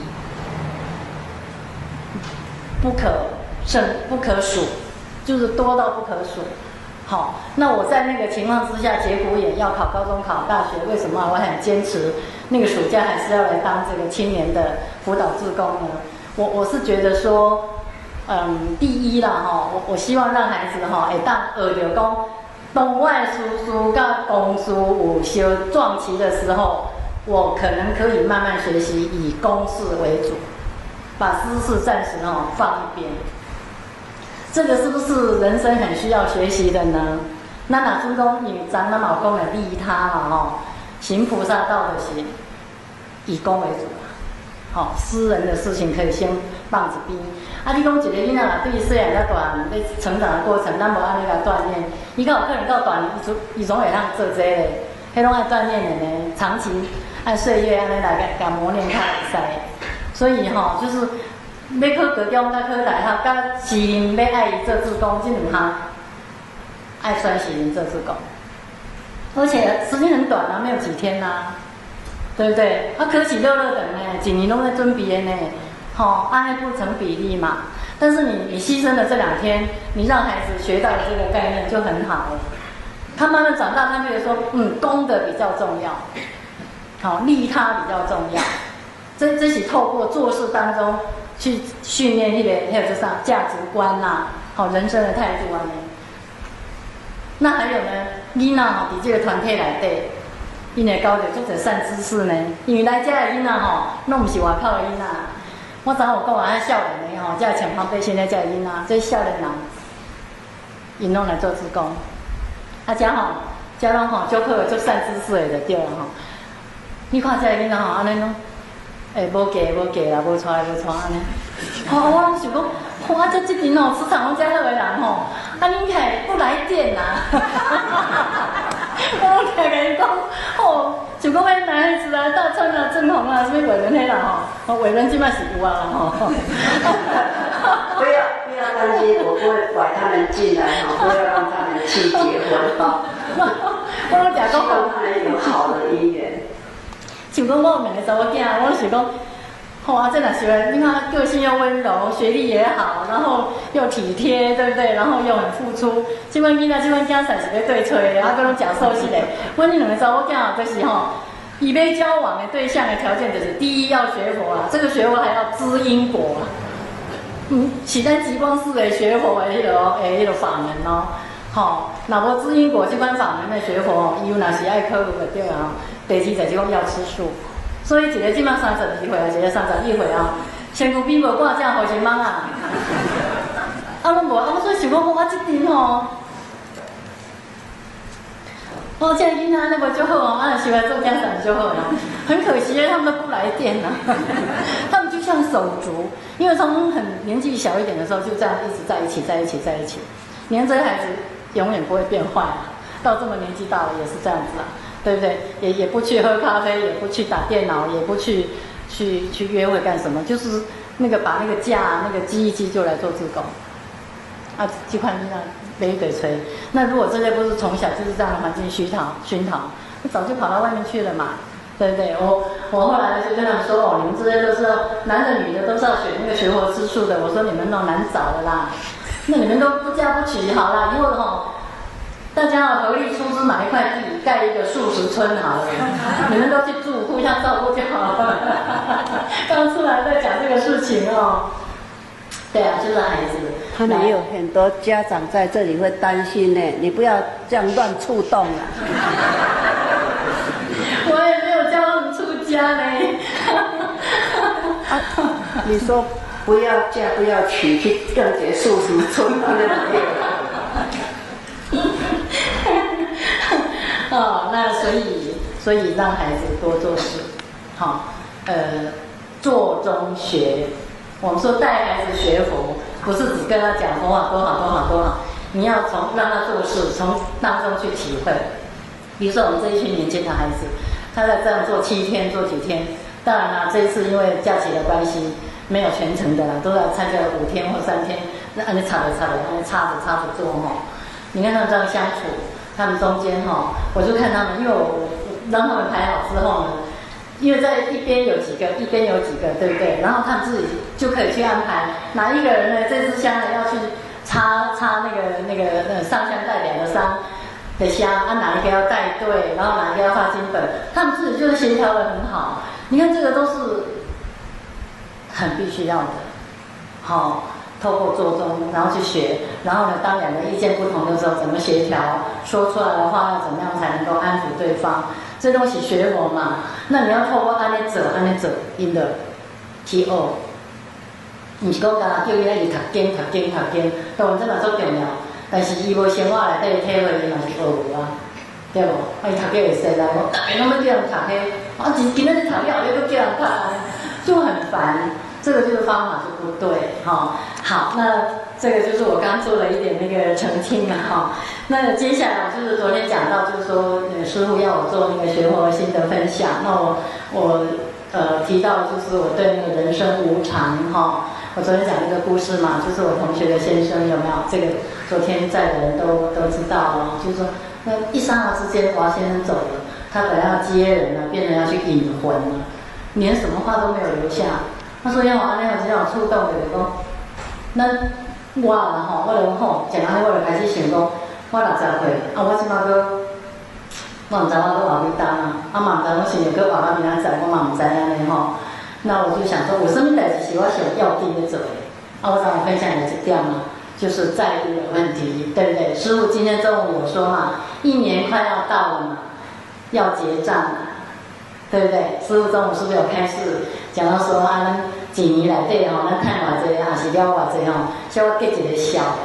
不可胜不可数，就是多到不可数。好，那我在那个情况之下，节骨眼要考高中考大学，为什么我很坚持那个暑假还是要来当这个青年的辅导志工呢？我我是觉得说。嗯，第一啦吼，我我希望让孩子吼会当学着讲，当我的叔叔甲公叔有相撞齐的时候， 我可能可以慢慢学习以公事为主，把私事暂时哦放一边。这个是不是人生很需要学习的呢？那哪尊公你咱们老公来利他嘛哦，行菩萨道的行，以公为主嘛。好、哦，私人的事情可以先放一边。啊，你讲一个囡仔啦，对伊细汉到大咧成长的过程，咱无安尼甲锻炼，伊敢有可能到大年，伊总伊总会当做这个，迄拢爱锻炼的呢。长期按岁月安尼来甲磨练较会使。所以吼、哦，就是要考高中、甲考大学、甲士林要爱伊做志工，这两项爱选士林做志工，而且时间很短啊，没有几天啊。对不对？啊，考试乐乐等呢，几年都在准备的呢，吼、哦，按不成比例嘛。但是你你牺牲了这两天，你让孩子学到这个概念就很好了。他慢慢长大，他觉得说，嗯，功德比较重要，好、哦，利他比较重要。这这是透过做事当中去训练那个还有这上价值观呐、啊，好、哦，人生的态度啊呢。那还有呢，囡仔吼，伫这个团体内底。因会交着足侪善知识呢，因为来遮的囡仔吼，拢毋是外口的囡仔。我昨有讲啊，遐少年的吼，遮前方百姓的遮的囡仔，这少年人，因拢来做志工。啊，遮吼，遮拢吼，足好的足善知识的就对了吼。你看遮的囡仔吼，安尼拢，诶，无嫁无嫁啦，无娶无娶安尼。吼、哦，我拢想讲，哇，这这阵吼，磁场拢遮好的人吼，啊，恁开不来电啦。我听甲伊讲，哦，就讲迄男孩子啊，大川啊，正红啊，什么伟伦迄啦吼，哦，伟伦即摆是有啊啦吼。 不要不要担心，我不会拐他们进来哈，不要让他们去结婚哈。 我拢讲讲， 希望他们有好的姻缘。 像讲我有两个查某囝，我是讲。哇、哦啊，这哪学人？你看个性又温柔，学历也好，然后又体贴，对不对？然后又很付出。这款囡仔，这款囝才是要对吹的，啊，各种假瘦是的。我这两个查某囝就是吼，以要交往的对象的条件就是：第一要学佛啊，这个学佛还要知因果啊。嗯，是咱极光寺的学佛的迄、那个诶，迄、那个法门哦。吼、哦，若无知因果这款法门的学佛，伊有若是爱考虑就对啊。第二就是讲要吃素。所以一个即马三十二岁啊，一个三十一岁啊，身躯边无挂正好心忙啊，啊拢无啊，我所以想讲，我这阵吼，哦，这囡仔那么就好哦，啊，喜欢做家长就好了，很可惜他们都不来电啊，他们就像手足，因为从很年纪小一点的时候就这样一直在一起，在一起，在一起，你看这个孩子永远不会变坏啊，到这么年纪大了也是这样子啊。对不对？也也不去喝咖啡，也不去打电脑，也不去去去约会干什么？就是那个把那个假那个积一积就来做志工。啊，这款你看没得吹。那如果这些不是从小就是这样的环境熏陶熏陶，那早就跑到外面去了嘛，对不对？我我后来就跟他们说哦，你们这些都是男的女的都是要选那个学佛吃素的。我说你们那难找的啦，那你们都不嫁不娶好啦，以后哈。大家合力出资买一块地，盖一个素食村好了，你们都去住，互相照顾就好了。刚出来在讲这个事情哦，对啊，就是孩子。 他们有很多家长在这里会担心呢，你不要这样乱触动了。 我也没有叫他们出家呢。 啊，你说不要嫁不要娶，去更结素食村那没有。 哦，那所以所以让孩子多做事，好、哦，呃，做中学。我们说带孩子学佛，不是只跟他讲佛法多好多好多好，你要从让他做事，从当中去体会。比如说我们这一群年轻的孩子，他在这样做七天，做几天。当然啦，这一次因为假期的关系，没有全程的啦，都来参加了五天或三天，那按你插着插着，按你插着插着做哈。你看他们这样相处。他们中间哈，我就看他们，因为我让他们排好之后呢，因为在一边有几个，一边有几个，对不对？然后他们自己就可以去安排哪一个人呢？这支香呢要去插插那个那个呃上香带两个香的香，啊哪一个要带队，然后哪一个要发金本，他们自己就是协调得很好。你看这个都是很必须要的，好、哦。透过做中，然后去学，然后呢，当两个意见不同的时候，怎么协调？说出来的话要怎么样才能够安抚对方？ 这东西学佛嘛，那你要透过安尼做，安尼做，因着去学，毋是讲干叫伊爱去读经、读经、读经，当然这嘛足重要。但是伊无生活内底体会，伊嘛是学无啊，对无？啊，伊读过会使来，我逐个拢要叫人读迄，啊，今今仔日读了，后日又叫人读，就很烦。这个就是方法就不对，哈、哦。好，那这个就是我刚做了一点那个澄清了哈。那接下来就是昨天讲到，就是说，呃，师父要我做那个学佛心得分享。那我我呃提到就是我对那个人生无常哈、哦。我昨天讲那个故事嘛，就是我同学的先生有没有？这个昨天在的人都都知道哦。就是说，那一刹那之间，王先生走了，他本来要接人了，变成要去引魂了，连什么话都没有留下。他说：“要我安尼，我只有触动就是讲，那我啦吼，我就吼，讲安尼我就开始想讲，我六十岁，啊，我即马个，我唔知我个活几当啊，啊嘛唔知我想着个活到明仔载，我嘛唔知安尼吼。那我就想说，有什么代志是我想要紧的做的？啊，我想分享的这点嘛，就是债务的问题，对不对？师父今天中午有说嘛，一年快要到了嘛，要结账了。”对不对？师父中午是不是有开示讲到说啊，咱一年内底吼，咱趁偌济，也是了偌济吼，叫我结一个小的。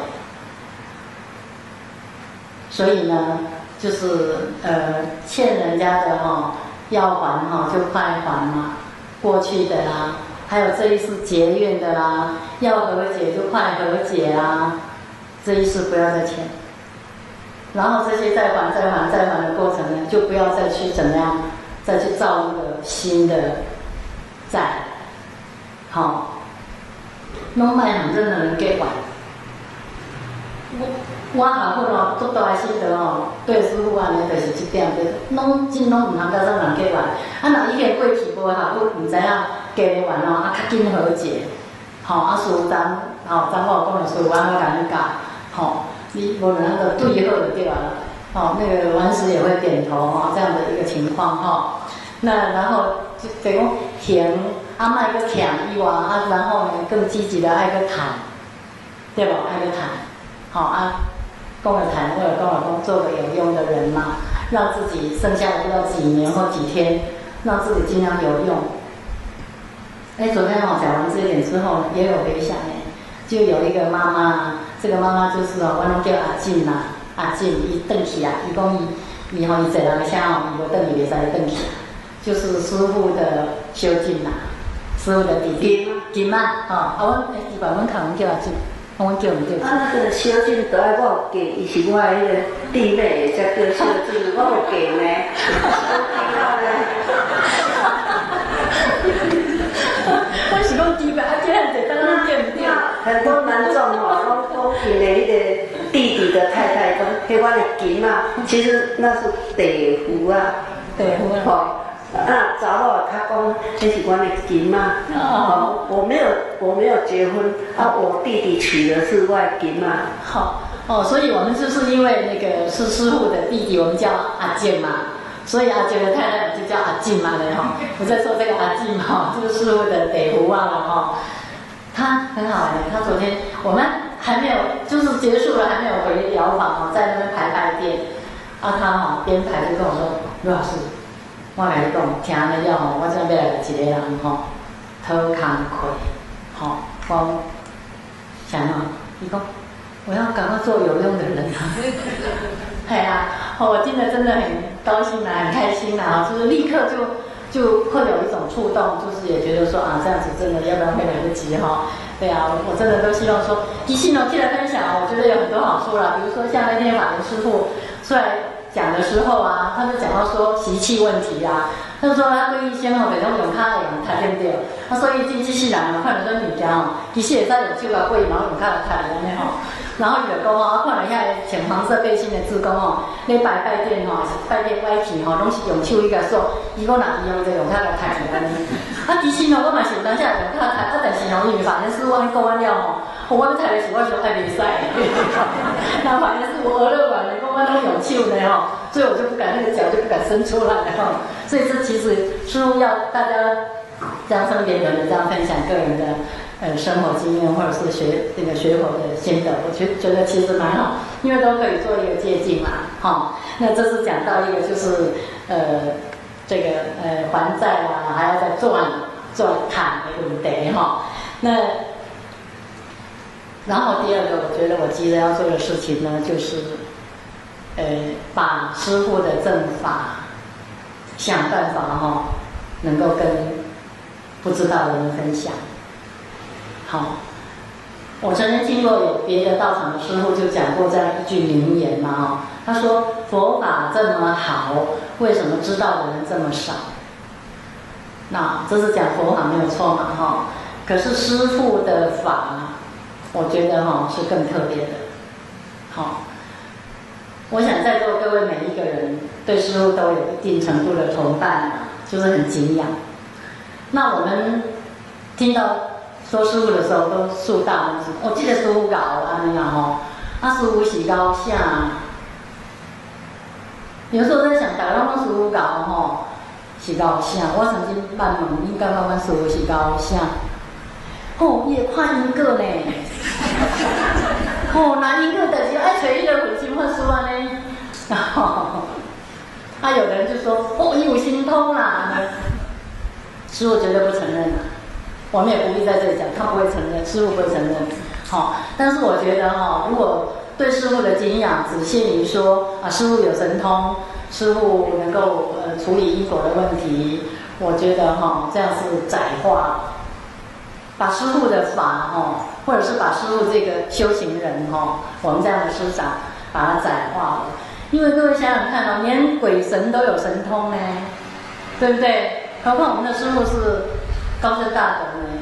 所以呢，就是呃，欠人家的哈，要还哈就快还嘛，过去的啦，还有这一世结怨的啦，要和解就快和解啦，这一世不要再欠。然后这些再还、再还、再还的过程呢，就不要再去怎么样。再去造一个新的债，好，拢卖很真的人给还。我我学佛哦，足大的心得哦，对师父安尼就是这点，就是拢真拢唔通甲咱人给还。啊，若已经过去无学佛，唔知影加咧还哦，啊较紧和解，吼、哦，啊师父当，吼当我讲的师父安尼甲你教，吼、哦，你无能个对好就对了。哦，那个王师也会点头哈、哦，这样的一个情况哈、哦。那然后就等于停，啊卖个停以外啊，然后呢更积极的爱个谈，对吧？爱个谈，好、哦、啊，讲了谈，或者讲了讲，做个有用的人嘛，让自己剩下的不知道几年或几天，让自己尽量有用。哎，昨天我讲完这一点之后，也有回想哎，就有一个妈妈，这个妈妈就是哦，我拢叫阿静啦。阿进伊转去啊，伊讲伊伊吼伊坐人个车吼，伊无转去袂使转去，就是师父的修进啦，师父的弟弟金啊，吼、哦，啊阮伊把阮看阮叫阿进，阮叫毋叫？ 啊，那个修进都爱我嫁，伊是我迄个弟妹，才叫修进，我有嫁呢， 我是讲弟妹，啊，这样子当然叫毋叫？ 很多男众吼，拢讲因的迄个。弟弟的太太讲：“迄我的金啊，其实那是地夫啊， 地夫啊。 吼、哦，啊，查某他讲，这是我的金啊。哦，我没有，我没有结婚啊，我弟弟娶的是我的金啊。 好，哦，所以我们就是因为那个是师父的弟弟，我们叫阿健嘛，所以阿健的太太就叫阿静嘛的哈。我在说这个阿静哈，就是师父的地夫啊哈。他很好玩的，他昨天我们。还没有，就是结束了，还没有回疗房哦，在那边排排店，啊，他哈、哦、边排就跟我说：“刘老师，我来讲，听了了吼，我这边来一个人吼，讨工课，吼，讲想哦，伊讲我要赶快做有用的人啊，系啊，我听了真的很高兴啊，很开心啊，就是立刻就就会有一种触动，就是也觉得说啊，这样子真的要不然会来不及哈。”对啊，我真的都希望说，提醒哦，进来分享，我觉得有很多好处啦。比如说像那天法轮师父出来讲的时候啊，他就讲到说习气问题啊，他就说他对一些哦，北种用卡的人太对不对？他说一进机器人嘛，看到说女家哦，其实也在有手啊，贵然后用卡的太安尼吼。然后伊就讲哦，看了遐穿黄色背心的志工哦，咧拜拜殿吼，拜殿歪去吼，拢是用手伊个说，伊讲若伊用这用卡来太安尼。啊，其实哦，我嘛是有当下用卡太，啊，但是哦，因为法轮师我讲完了吼，我咧太的时我想爱袂使，那法轮师我俄勒完了，讲我拢用手呢吼，所以我就不敢那个脚就不敢伸出来哈。所以这其实师父要大家这样分别人的这样分享个人的呃生活经验，或者是学那个学佛的心得，我觉觉得其实蛮好，因为都可以做一个借鉴嘛，哈、哦。那这是讲到一个就是呃这个呃还债啦，还要再赚赚砍的问题哈、哦。那然后第二个，我觉得我急着要做的事情呢，就是呃把师父的正法想办法哈、哦，能够跟不知道的人分享。好，我曾经听过有别的道场的师父就讲过这样一句名言嘛，哈，他说佛法这么好，为什么知道的人这么少？那这是讲佛法没有错嘛，哈。可是师父的法，我觉得哈是更特别的。好，我想在座各位每一个人对师父都有一定程度的崇拜，就是很敬仰。那我们听到说师父的时候都竖大拇指，我记得师父教安尼啊吼，啊师父是教啥？有时候在想，大家拢师父教吼是教啥？我曾经捌问，你感觉阮师父是教啥？哦，伊会看因果呢。哦，那因果就是爱找迄个慧心法师安尼。啊，有的人就说，哦，伊有神通啦。师父绝对不承认啊。我们也不必在这里讲，他不会承认，师父不会承认。好、哦，但是我觉得哈、哦，如果对师父的敬仰只限于说啊，师父有神通，师父能够呃处理因果的问题，我觉得哈、哦，这样是窄化，把师父的法哈、哦，或者是把师父这个修行人哈、哦，我们这样的师长把它窄化了。因为各位想想看哦，连鬼神都有神通呢，对不对？何况我们的师父是高僧大德呢，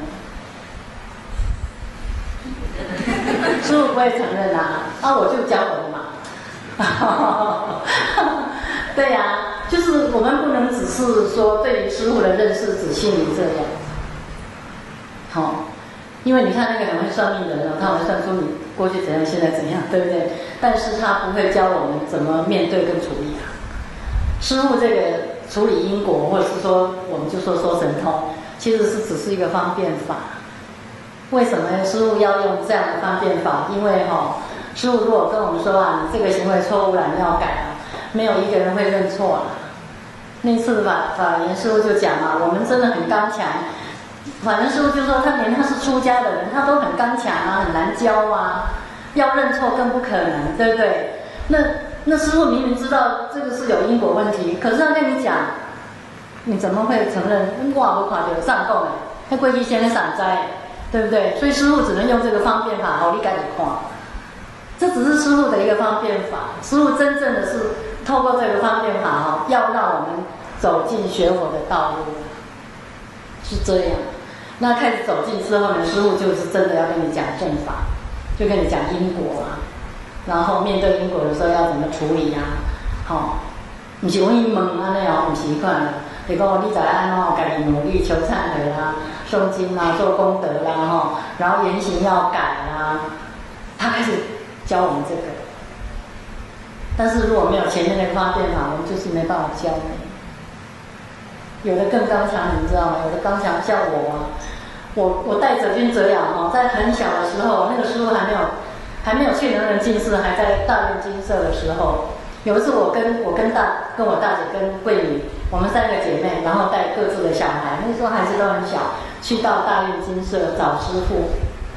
师父不会承认啊，啊我就教我的嘛，对呀、啊，就是我们不能只是说对于师父的认识只限于这样，好、哦，因为你看那个很会算命的人，他会算出你过去怎样，现在怎样，对不对？但是他不会教我们怎么面对跟处理啊。师父这个处理因果，或者是说我们就说说神通，其实是只是一个方便法。为什么师父要用这样的方便法？因为哈、哦，师父如果跟我们说啊，你这个行为错误了，你要改啊，没有一个人会认错了。那次法法言师父就讲嘛，我们真的很刚强。反正师父就说，他连他是出家的人，他都很刚强啊，很难教啊，要认错更不可能，对不对？那那师父明明知道这个是有因果问题，可是他跟你讲，你怎么会承认？我无看到上供的，那过去先散灾，对不对？所以师父只能用这个方便法，好，你赶紧看。这只是师父的一个方便法，师父真正的是透过这个方便法哈，要让我们走进学佛的道路，是这样。那开始走进之后呢，师父就是真的要跟你讲正法，就跟你讲因果啊。然后面对因果的时候要怎么处理啊？吼、哦，唔是阮伊问安尼哦，唔是款的。你讲你知安怎家己努力求忏悔啦、诵经啦、做功德啦，吼、哦，然后言行要改啦，他开始教我们这个。但是如果没有前面那个方便法，我们就是没办法教你。有的更刚强，你知道吗？有的刚强像我啊，我我带者君者养哦，在很小的时候，那个师父还没有。还没有去能人进士，还在大院金舍的时候，有一次我跟我跟大跟我大姐跟桂女，我们三个姐妹，然后带各自的小孩，那时候孩子都很小，去到大院金舍找师父。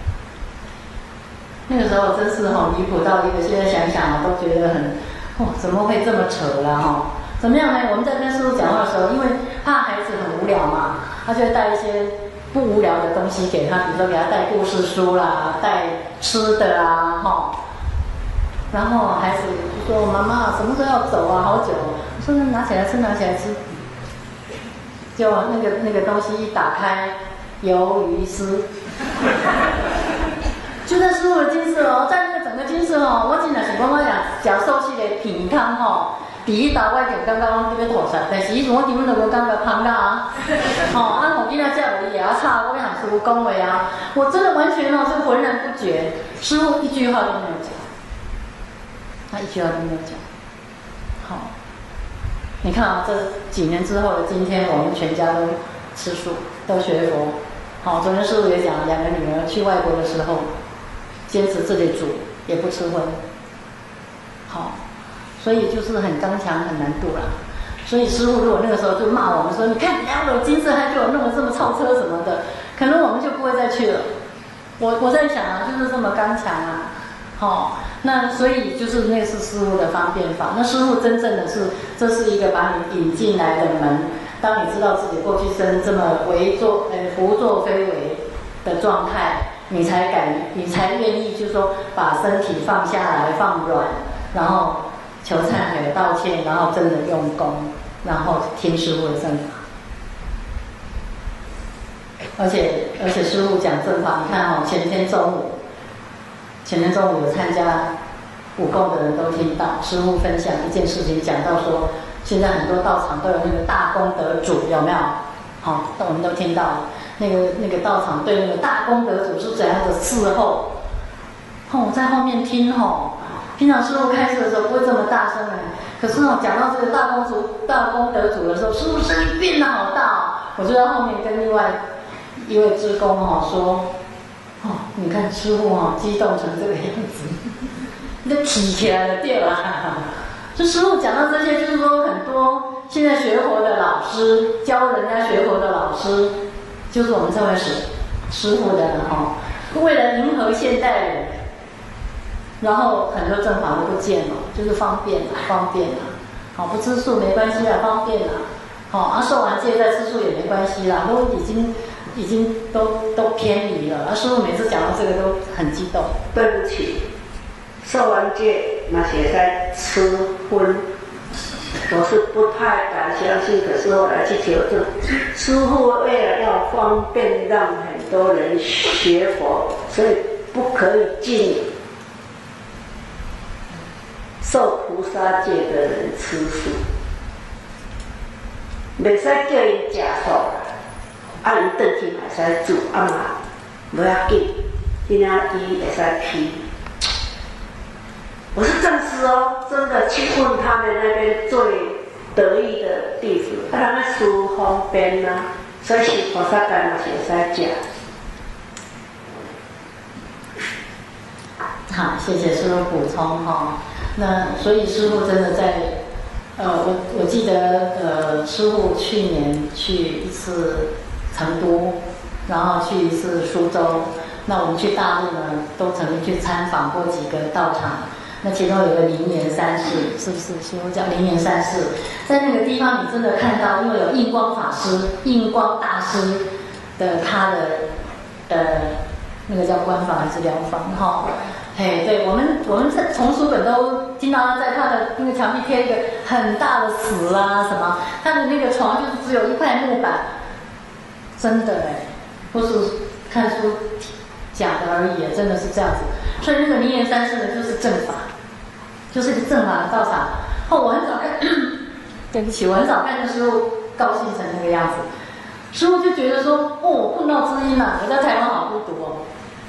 那个时候真是哈、哦、离谱到一个，现在想想啊都觉得很，哦怎么会这么扯了哈、哦？怎么样呢？我们在跟师父讲话的时候，因为怕孩子很无聊嘛，他就会带一些不无聊的东西给他，比如说给他带故事书啦，带吃的啊，哈。然后孩子就说：“妈妈，什么时候要走啊？好久。”我说：“拿起来吃，拿起来吃。”就那个那个东西一打开，鱿鱼丝，就在师父的金舍哦，在那个整个金舍哦，我真的是讲我讲食素食的片汤吼。第一道我就感觉我要吐出，但是以前我根本就无感觉香啦，吼、哦，啊，互囡仔食无伊也要吵，我要向师父讲话啊，我真的完全哦是浑然不觉，师父一句话都没有讲，他一句话都没有讲。好，你看啊，这几年之后的今天，我们全家都吃素，都学佛， 好，昨天师父也讲，两个女儿去外国的时候，坚持自己煮，也不吃荤。好，所以就是很刚强，很难度啦。所以师父如果那个时候就骂我们说，你看两篓金子还给我弄得这么超车什么的，可能我们就不会再去了。我我在想啊，就是这么刚强啊。好、哦，那所以就是那是师父的方便法。那师父真正的是，这是一个把你引进来的门。当你知道自己过去生这么为作呃不作非为的状态，你才敢，你才愿意，就是说把身体放下来，放软，然后求忏悔、道歉，然后真的用功，然后听师父的正法。而且而且师父讲正法，你看哦，前天中午。前天中午有参加五供的人都听到师父分享一件事情，讲到说现在很多道场都有那个大功德主，有没有？好、哦，我们都听到那个那个道场对那个大功德主是怎样的伺候。哦，我在后面听哦，平常师父开示的时候不会这么大声哎，可是哦讲到这个大功主大功德主的时候，师父声音变得好大哦，我就在后面跟另外一位志工哦说。哦，你看师父哦，激动成这个样子，你都起起来了，对啦。就师父讲到这些，就是说很多现在学佛的老师，教人家学佛的老师，就是我们称为师师父的人哈、哦，为了迎合现代人，然后很多正法都不见了，就是方便了，方便了。好，不吃素没关系啦，方便啦。好，啊，受完戒再吃素也没关系啦，都已经。已经都都偏离了，而师父每次讲到这个都很激动。 对不起，受完戒那些在吃荤，我是不太敢相信。可是后来去求证，师父为了要方便让很多人学佛，所以不可以禁受菩萨戒的人吃素，袂使叫伊吃素。啊，伊转去嘛会使煮，啊嘛不要紧，今仔伊会使批。我是正式哦，真的去问他们那边最得意的弟子，啊，他们书方便啊，所以是菩萨戒嘛是会使吃。 好，谢谢师父补充哈、哦。那所以师父真的在，呃，我我记得呃，师父去年去一次。成都，然后去一次苏州，那我们去大陆呢，都曾经去参访过几个道场。那其中有个灵岩山寺，是不是？师父叫灵岩山寺，在那个地方你真的看到，因为有印光法师、印光大师的他的呃那个叫官房还是疗房哈？嘿，对我们我们在从书本都经常在他的那个墙壁贴一个很大的词啊什么，他的那个床就是只有一块木板。真的哎，不是看书讲的而已，真的是这样子。所以那个灵岩山寺呢，就是正法，就是一个正法的道场。哦，我很少看，对不起，我很少看那师父高兴成那个样子。师父就觉得说，哦，我碰到知音了，我在台湾好孤独哦。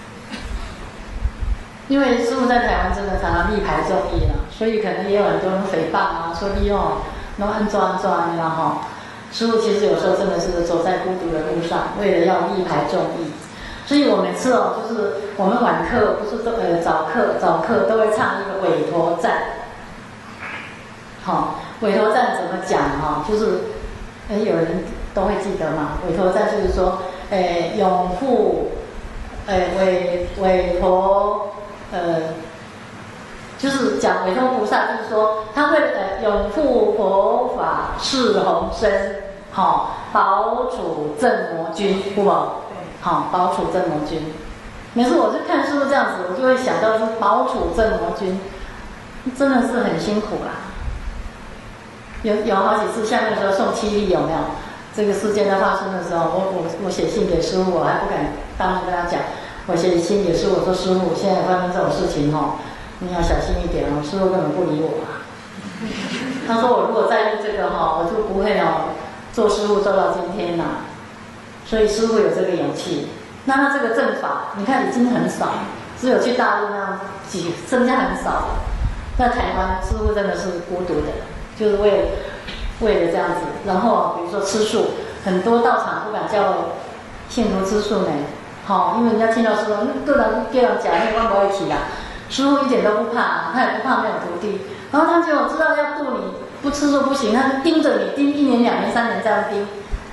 因为师父在台湾真的常常力排众议了，所以可能也有很多人诽谤啊，说你哦，弄安装安装然后。师父其实有时候真的是走在孤独的路上，为了要力排众议，所以我每次哦，就是我们晚课不是都呃早课早课都会唱一个委托赞。好、哦，委托赞怎么讲哈、哦？就是，哎，有人都会记得嘛。委托赞就是说，哎，拥护，哎委委托，呃。就是讲委托菩萨，就是说他会呃拥护佛法释弘生，好、哦、保主正魔君，不好？好、保主正魔君。每次我去看书这样子，我就会想到是保主正魔君，真的是很辛苦啦。有有好几次，像那个时候宋七力有没有？这个事件在发生的时候，我我我写信给师父，我还不敢当面跟他讲。我写信给师父，我说师父，现在发生这种事情哦。你要小心一点哦，师父根本不理我啊。他说我如果在意这个哈、哦，我就不会哦做师父做到今天呐、啊。所以师父有这个勇气。那他这个正法，你看已经很少，只有去大陆那样几剩下很少。在台湾，师父真的是孤独的，就是为了为了这样子。然后比如说吃素，很多道场不敢叫信徒吃素呢，好、哦，因为人家听到师傅，那个人叫人讲，那我不会起啦。师傅一点都不怕，他也不怕没有徒弟。然后他就知道要度你，不吃素不行，他就盯着你，盯一年、两年、三年这样盯。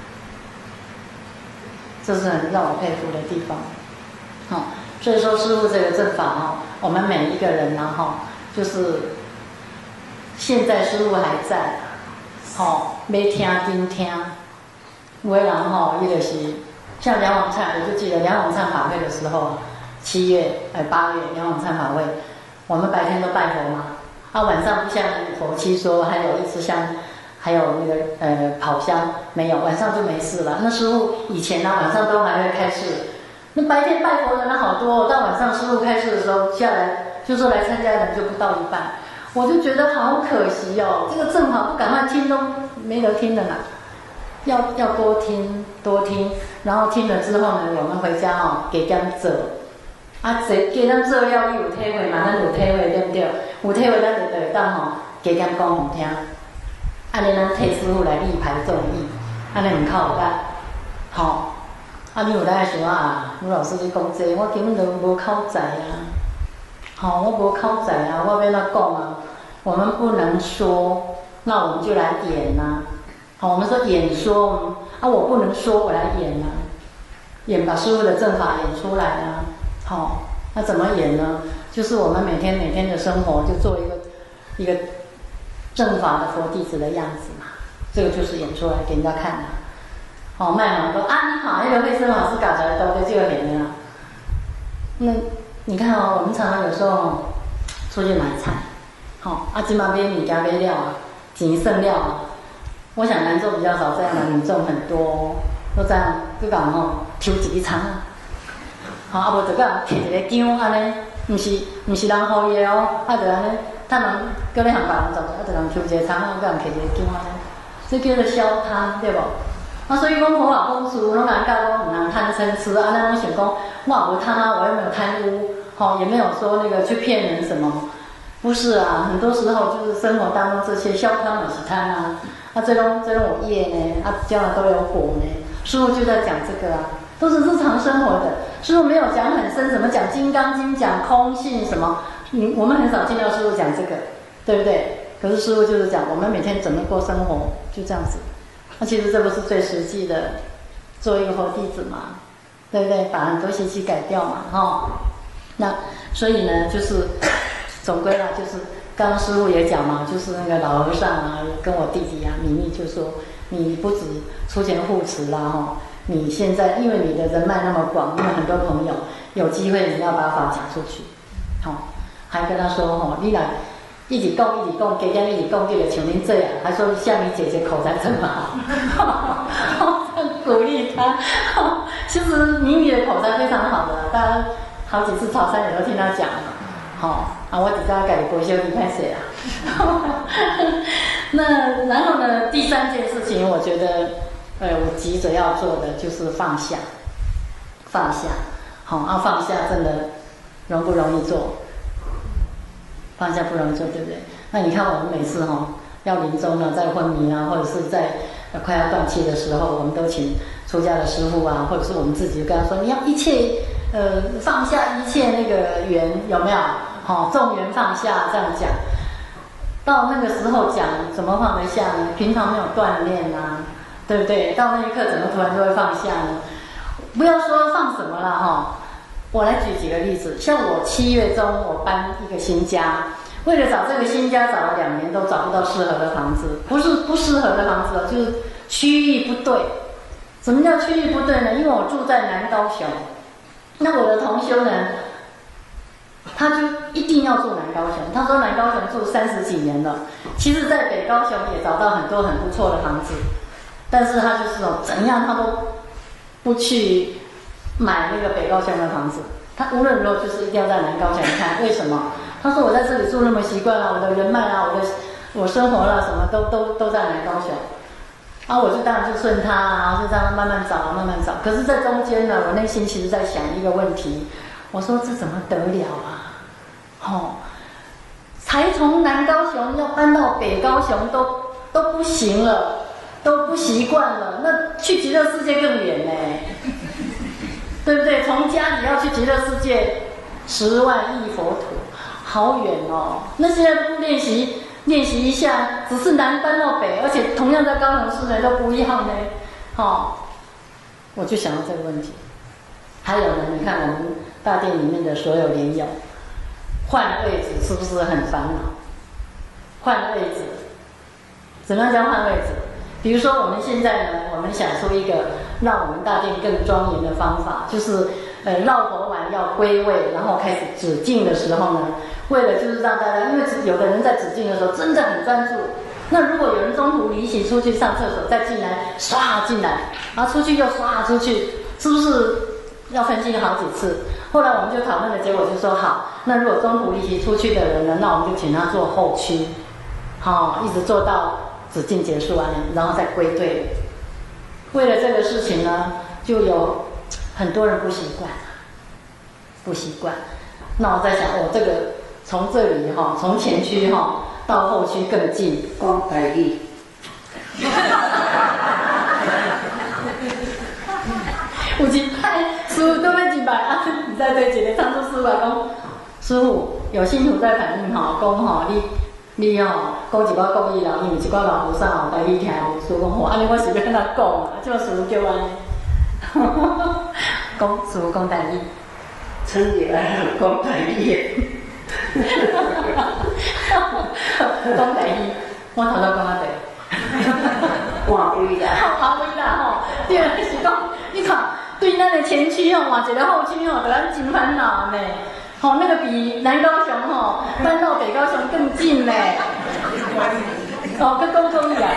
这是很让我佩服的地方。好、哦，所以说师父这个正法哈，我们每一个人呢哈，就是现在师父还在，好、哦，要听紧听。有的人哈，伊就是像梁王忏，我就记得梁王忏法会的时候，七月呃八月梁王忏法会，我们白天都拜佛嘛，啊晚上不像佛七说还有一支香。还有那个呃跑香没有，晚上就没事了。那师父以前呢、啊，晚上都还会开示。那白天拜佛的人好多，到晚上师父开示的时候下来，就说来参加的人就不到一半。我就觉得好可惜哦，这个正法不赶快听都没得听的啦。要要多听多听，然后听了之后呢，我们回家哦给点做。啊，这给点做了，你有体会嘛？咱有体会对不对？有体会咱就会当吼给点讲互听。安尼咱替师父来力排众议，安尼唔靠有干，吼、哦，啊你有来想啊？吴老师你讲这個，我根本就无靠在啊，好、哦，我无靠在啊，我要怎讲啊？我们不能说，那我们就来演呐、啊，好、哦，我们说演说，啊我不能说，我来演呐、啊，演把师父的正法演出来啊，好、哦，那怎么演呢？就是我们每天每天的生活，就做一个一个。正法的佛弟子的样子嘛，这个就是演出来给人家看的。哦，卖好说啊，你好，那个慧生老师搞出来都在这个里面啊。那你看哦，我们常常有时候出去买菜，好、哦，啊，今嘛买米加买料啊，钱剩料啊。我想兰州比较少这样的民众很多，都这样，就讲吼，抽一个仓啊，好、哦，啊无就讲摕一个姜安尼，唔是唔是人好嘢哦，啊就安尼。他人叫你行别人做，啊，就人抽一个汤，叫人摕一个姜安尼，这叫做消贪，对不？啊，所以讲佛法公司拢人教我唔能贪嗔痴，啊，那我想讲，我无贪啊，我又没有贪污，好、哦，也没有说那个去骗人什么，不是啊，很多时候就是生活当中这些消贪嘛是贪啊，啊，这种这种有业呢，啊，将来都有果呢。师父就在讲这个啊，都是日常生活的，师父没有讲很深，什么讲《金刚经》讲空性什么。你我们很少听到师父讲这个，对不对？可是师父就是讲我们每天怎么过生活，就这样子。那其实这不是最实际的，做一个佛弟子嘛，对不对？把很多习气改掉嘛，哈、哦。那所以呢，就是总归啦，就是刚刚师父也讲嘛，就是那个老和尚啊，跟我弟弟啊，米密就说，你不止出钱护持啦，哈，你现在因为你的人脉那么广，因为很多朋友，有机会你要把法讲出去，好、哦。还跟他说吼，你来一直讲一直讲，加减一直讲，就得像您这样。还说像你姐姐口才这么好，鼓励他。其实米米的口才非常好的，大家好几次潮汕也都听他讲了。好、哦、啊，我只知道改国修离开谁啊？那然后呢，第三件事情，我觉得，呃，我急着要做的就是放下，放下。好、哦，啊，放下真的容不容易做？放下不容易做，对不对？那你看我们每次哈、哦、要临终呢，在昏迷啊，或者是在快要断气的时候，我们都请出家的师父啊，或者是我们自己跟他说，你要一切呃放下一切那个缘，有没有？好、哦，众缘放下这样讲。到那个时候讲怎么放得下呢？平常没有锻炼啊，对不对？到那一刻怎么突然就会放下呢？不要说放什么了哈、哦。我来举几个例子，像我七月中我搬一个新家，为了找这个新家找了两年都找不到适合的房子，不是不适合的房子哦，就是区域不对。什么叫区域不对呢？因为我住在南高雄，那我的同修呢，他就一定要住南高雄，他说南高雄住三十几年了，其实在北高雄也找到很多很不错的房子，但是他就是哦怎样他都不去买那个北高雄的房子，他无论如何就是一定要在南高雄看。为什么？他说我在这里住那么习惯了，我的人脉啊，我的我生活了、啊、什么都都都在南高雄。啊，我就当然就顺他啊，就这样慢慢找啊，慢慢找。可是，在中间呢，我内心其实在想一个问题，我说这怎么得了啊？哦，才从南高雄要搬到北高雄都都不行了，都不习惯了，那去极乐世界更远呢。 对不对？从家里要去极乐世界，十万亿佛土，好远哦。那现在不练习练习一下，只是南搬到北，而且同样在高雄市内都不一样呢。哦，我就想到这个问题。还有呢，你看我们大殿里面的所有莲友，换位置是不是很烦恼？换位置，怎么样叫换位置？比如说我们现在呢，我们想出一个让我们大殿更庄严的方法，就是呃绕佛丸要归位，然后开始止境的时候呢，为了就是让大家，因为有的人在止境的时候真的很专注，那如果有人中途离席出去上厕所，再进来唰进来，然后出去又唰出去，是不是要分析好几次？后来我们就讨论的结果就说，好，那如果中途离席出去的人呢，那我们就请他做后驱，好，一直做到止境结束完了，然后再归队。为了这个事情呢，就有很多人不习惯，不习惯。那我在想，我、哦、这个从这里哈，从前区哈到后区更近。 讲台语。 有一摆，师傅都要一摆啊！你在对一个唱作师傅讲，师傅有信徒在反映哈，讲哈你。你哦，讲一寡国语啦，因为一寡老和尚哦，台语听无，师傅讲吼，安尼我是要跟他讲啊，即个师傅叫安尼，讲师傅讲台语， 春日来讲台语， 讲台语，我头头讲啊对， 换位啦， 换位啦吼，对，是讲，你看对咱的前区吼，换一个后区吼，对咱真烦恼呢。哦，那个比南高雄哦搬到北高雄更近呢。哦，跟公公一样。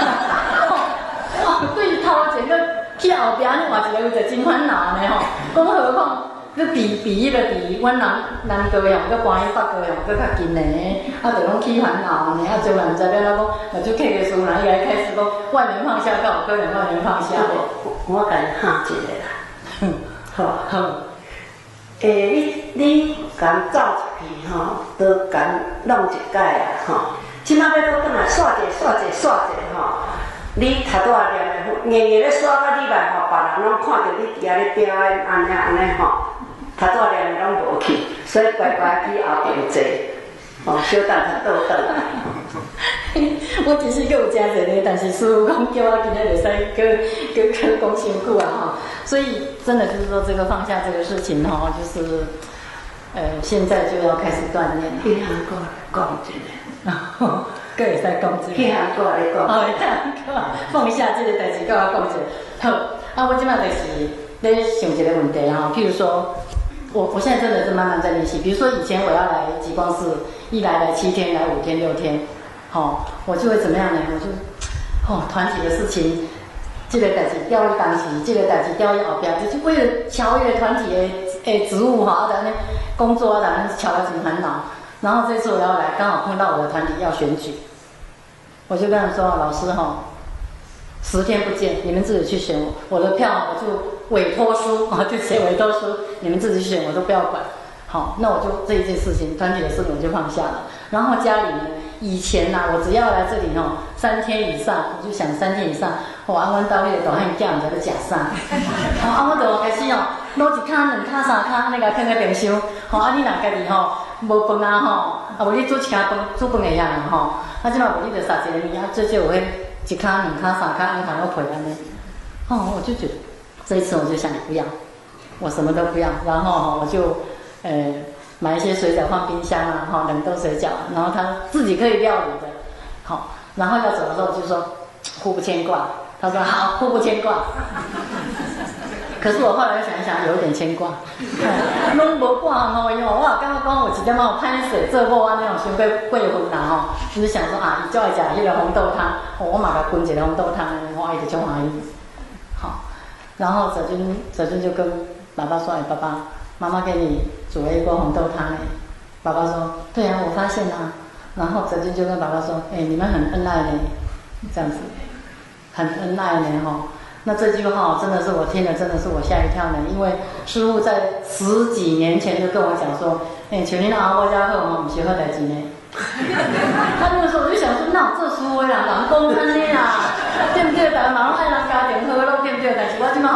哦，对头前个去后边那换一个有就真烦恼呢吼。讲何况你比比迄个比阮南南高雄，佮搬去北高雄佮较近呢，啊，就拢起烦恼呢。啊，就人唔知要哪讲，那就客个书人伊来开始讲万人放下，敢有可能万人放下咧？ 我甲你喊一个啦。 嗯，好好。 诶、欸，你你甲走出去吼，都甲弄一解啊吼。即摆要搁转来刷者刷者刷者吼，你头拄仔念的，硬硬咧刷到你来吼，别人拢看到你伫遐咧表演安尼安尼吼，头拄仔念的拢无去，所以乖乖去后边坐，哦，小等他倒倒来。 我其实有加一个，但是师傅讲叫我今天袂使搁搁搁讲辛苦啊哈，所以真的就是说这个放下这个事情哈，就是呃现在就要开始锻炼。 去韩国讲一个， 搁会使讲一个。 去韩国来讲。 哦，放下这个代志，搁我讲一个。好，啊，我即摆就是咧想一个问题啊，譬如说。我我现在真的是慢慢在练习，比如说以前我要来极光寺，一来来七天，来五天六天，好、哦，我就会怎么样呢？我就，哦，团体的事情，这个代志调一当时，这个代志调一后边，就是为了调一个团体的诶职务哈，然后呢工作啊，然后调得很烦恼。然后这次我要来，刚好碰到我的团体要选举，我就跟他说，老师哈、哦，十天不见，你们自己去选我，我的票我就。委托书啊，就写委托书，你们自己选，我都不要管。好，那我就这一件事情，团体的事情我就放下了。然后家里呢，以前呐、啊，我只要来这里哦，三天以上，我就想三天以上，我安阮到迄个大汉囝唔知要食啥，好，啊，我就开始哦，攞一卡、两卡、三卡，那个放在冰箱。好，啊，你若家己吼无饭啊吼，啊无你煮一卡饭，煮饭会晓啦吼，啊，即嘛无你就杀一个面啊，最少有迄一卡、两卡、三卡，安排我陪安尼。哦，我就觉得。这一次我就想不要，我什么都不要，然后我就呃买一些水饺放冰箱啊，哈，冷冻水饺，然后他自己可以料理的，好，然后要走的时候就说互不牵挂，他说好，互不牵挂。可是我后来想一想，有一点牵挂，拢无挂吼，因为我刚刚讲有一点仔拍水做某啊那种想过过分啦吼，就是想说啊，伊最爱食迄个红豆汤，我嘛甲滚一个红豆汤，我伊就超欢喜，好。然后泽君，泽君就跟爸爸说：“哎，爸爸，妈妈给你煮了一锅红豆汤哎。”爸爸说：“对啊，我发现啊。”然后泽君就跟爸爸说：“哎，你们很恩爱呢，这样子，很恩爱呢哈。”那这句话真的是我听了，真的是我吓一跳呢，因为师父在十几年前就跟我讲说：“哎，像你那阿婆家好嘛，不是好代志呢。”他那个时候我就想说，那有做师父的人，人讲安尼啊，对不对？大家嘛拢爱人家庭和乐，对不对？但是我即马好，你一直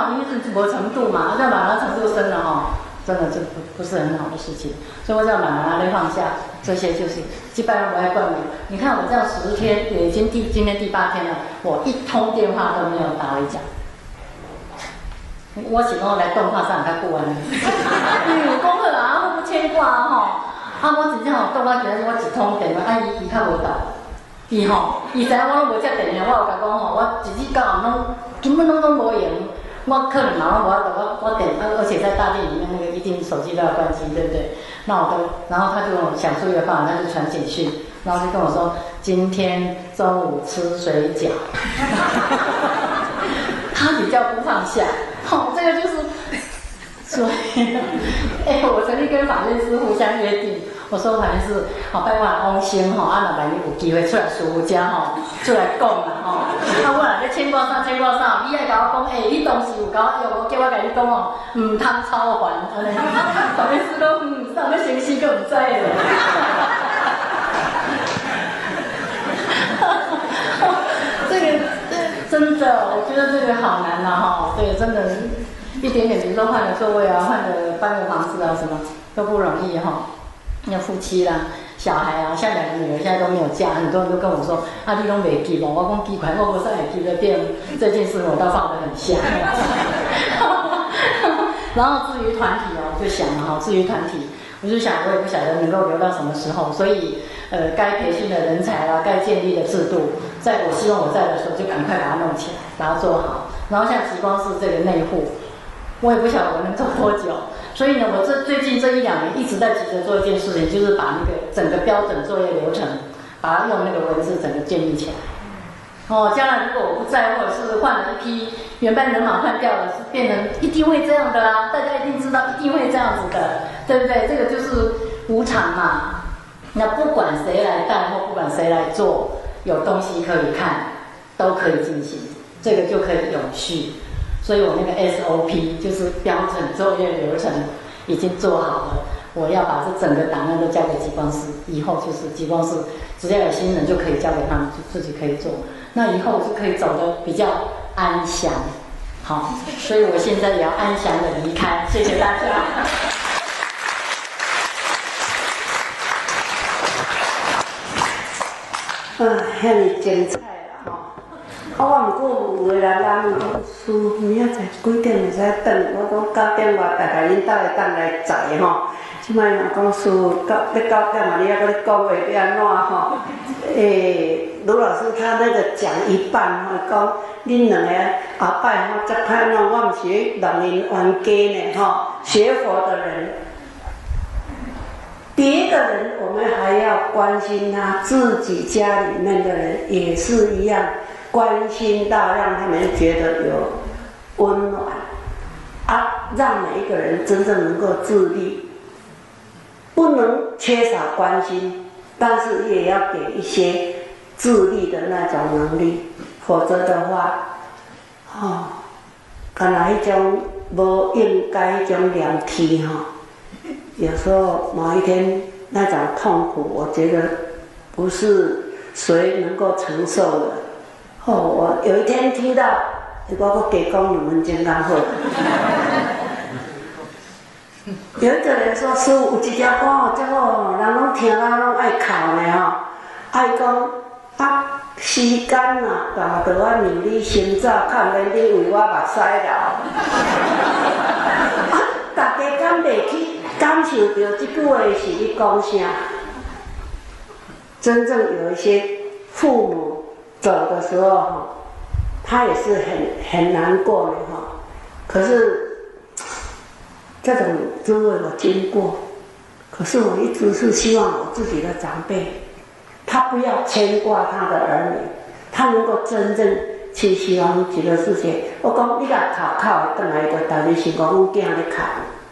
某程度嘛，要把它程度深了哈，真的就不不是很好的事情。所以我就要慢慢拿来放下，这些就是基本上我要灌勉。你看我这样十天，也已经第今天第八天了，我一通电话都没有打回家。我是讲来动画上较久安尼，因为有讲好啊，我不牵挂吼，啊我真正吼动画觉得我一通电话，啊伊伊较无斗，伊吼，伊知影我拢无接电话，我有甲讲吼，我一日到晚拢根本拢拢无用，我可能嘛我无法度，我我电，而且在大殿里面那个一定手机都要关机，对不对？那我都，然后他就想出一个办法，他就传简讯，然后就跟我说今天中午吃水饺，他比较不放下。好，这个就是，所以，哎、欸，我曾经跟法律师互相约定，我说法律师，好，拜我往生吼，啊，若万一有机会出来师傅家吼，出来讲啦吼，啊，我若咧牵挂啥牵挂啥，你爱甲我讲，哎、欸，你当时有甲我约，我叫我甲你讲哦，唔通超还，安尼，法律师讲，嗯，啥要生死都唔知咧。这个。真的，我觉得这个好难呐、啊、哈，对，真的，一点点，比如说换了座位啊，换了搬个房子啊，什么都不容易哈。那夫妻啦、小孩啊，像两个女儿现在都没有嫁，很多人都跟我说，啊，你拢袂记无？我讲记款，我不上也记得变这件事，我倒放得很下。然后至于团体哦，我就想了哈，至于团体，我就想我也不晓得能够留到什么时候，所以呃，该培训的人才啦，该建立的制度。在我希望我在的时候，就赶快把它弄起来，把它做好。然后像极光寺这个内户，我也不晓得我能做多久。所以呢，我这最近这一两年一直在急着做一件事情，就是把那个整个标准作业流程，把它用那个文字整个建立起来。哦，将来如果我不在，或者是换了一批原班人马换掉了，是变成一定会这样的啦。大家一定知道，一定会这样子的，对不对？这个就是无常嘛。那不管谁来带，或不管谁来做。有东西可以看，都可以进行，这个就可以永续。所以我那个 S O P 就是标准作业流程已经做好了，我要把这整个档案都交给极光师，以后就是极光师只要有新人就可以交给他们，就自己可以做。那以后就可以走得比较安详。好，所以我现在也要安详的离开，谢谢大家。 啊，遐尼精彩啦吼！啊，我毋过有个人讲师傅，明仔载几点会使转？我讲九点外，大概恁兜会当来载吼。即摆若讲师傅到咧九点嘛，你还搁咧讲话要安怎吼？诶，卢老师他那个讲一半吼，讲恁两个后摆吼再看喏，我毋是人因冤家呢吼，学佛的人。别的人我们还要关心他，自己家里面的人也是一样，关心到让他们觉得有温暖啊，让每一个人真正能够自立，不能缺少关心，但是也要给一些自立的那种能力，否则的话，哦，干那一种无应该一种凉体哈。有时候某一天那种痛苦，我觉得不是谁能够承受的。哦，我有一天听到，我我给讲两分钟刚好。有一个人说：“师父有一条歌哦，这好，人拢听啊，拢爱哭的吼。爱讲啊，时间啊，把着我让你先走，看免你为我目屎流。啊，大家敢袂去？”感受到这句话是你讲啥？真正有一些父母走的时候哈，他也是很很难过的哈。可是这种滋味我经过，可是我一直是希望我自己的长辈，他不要牵挂他的儿女，他能够真正去希望极乐世界。我讲你甲考考回来就逐日是讲阮囝咧考。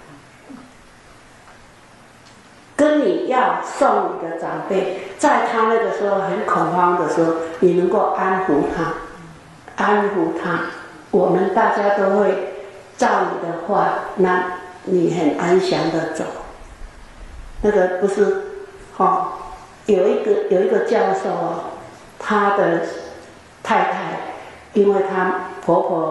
跟你要送你的长辈，在他那个时候很恐慌的时候，你能够安抚他，安抚他，我们大家都会照你的话，那你很安详的走。那个不是，哦，有一个有一个教授，他的太太，因为他婆婆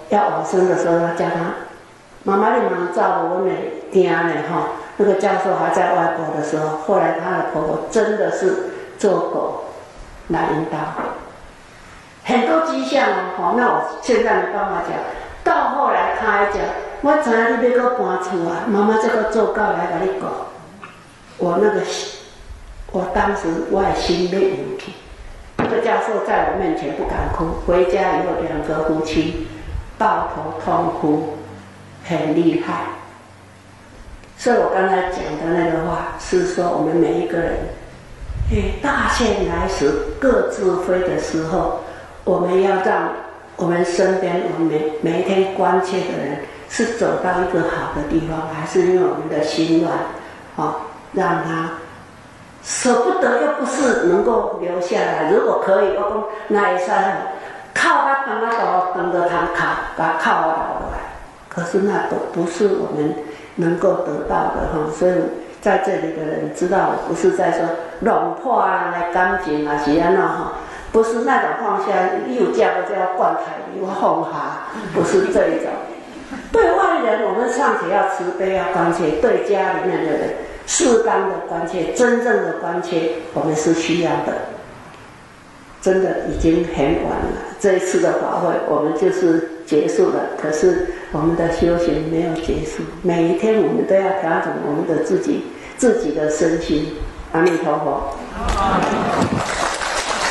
要往生的时候，他叫他妈妈，你忙照我们听呢哈。那个教授还在外国的时候，后来他的婆婆真的是做狗来引导，很多迹象哦。那我现在没办法讲。到后来他还讲，我知影你要搁搬厝啊，妈妈这个做狗来甲你讲。我那个，我当时我的心被引起。那个教授在我面前不敢哭，回家以后两个夫妻抱头痛哭，很厉害。所以我刚才讲的那个话是说，我们每一个人，诶，大限来时各自飞的时候，我们要让我们身边我们每每一天关切的人是走到一个好的地方，还是因为我们的心乱，哦，让他舍不得又不是能够留下来。如果可以，我讲那会使靠他帮他到等着他靠，把靠我倒来。可是那都不是我们能够得到的哈。所以在这里的人知道，我不是在说弄破人的感情啊，是安怎哈？不是那种放下，你有嫁不就要灌海里，我放下，不是这一种。对外人，我们尚且要慈悲，要关切；对家里面的人，适当的关切，真正的关切，我们是需要的。真的已经很晚了，这一次的法会我们就是结束了。可是我们的修行没有结束，每一天我们都要调整我们的自己自己的身心。阿弥陀佛。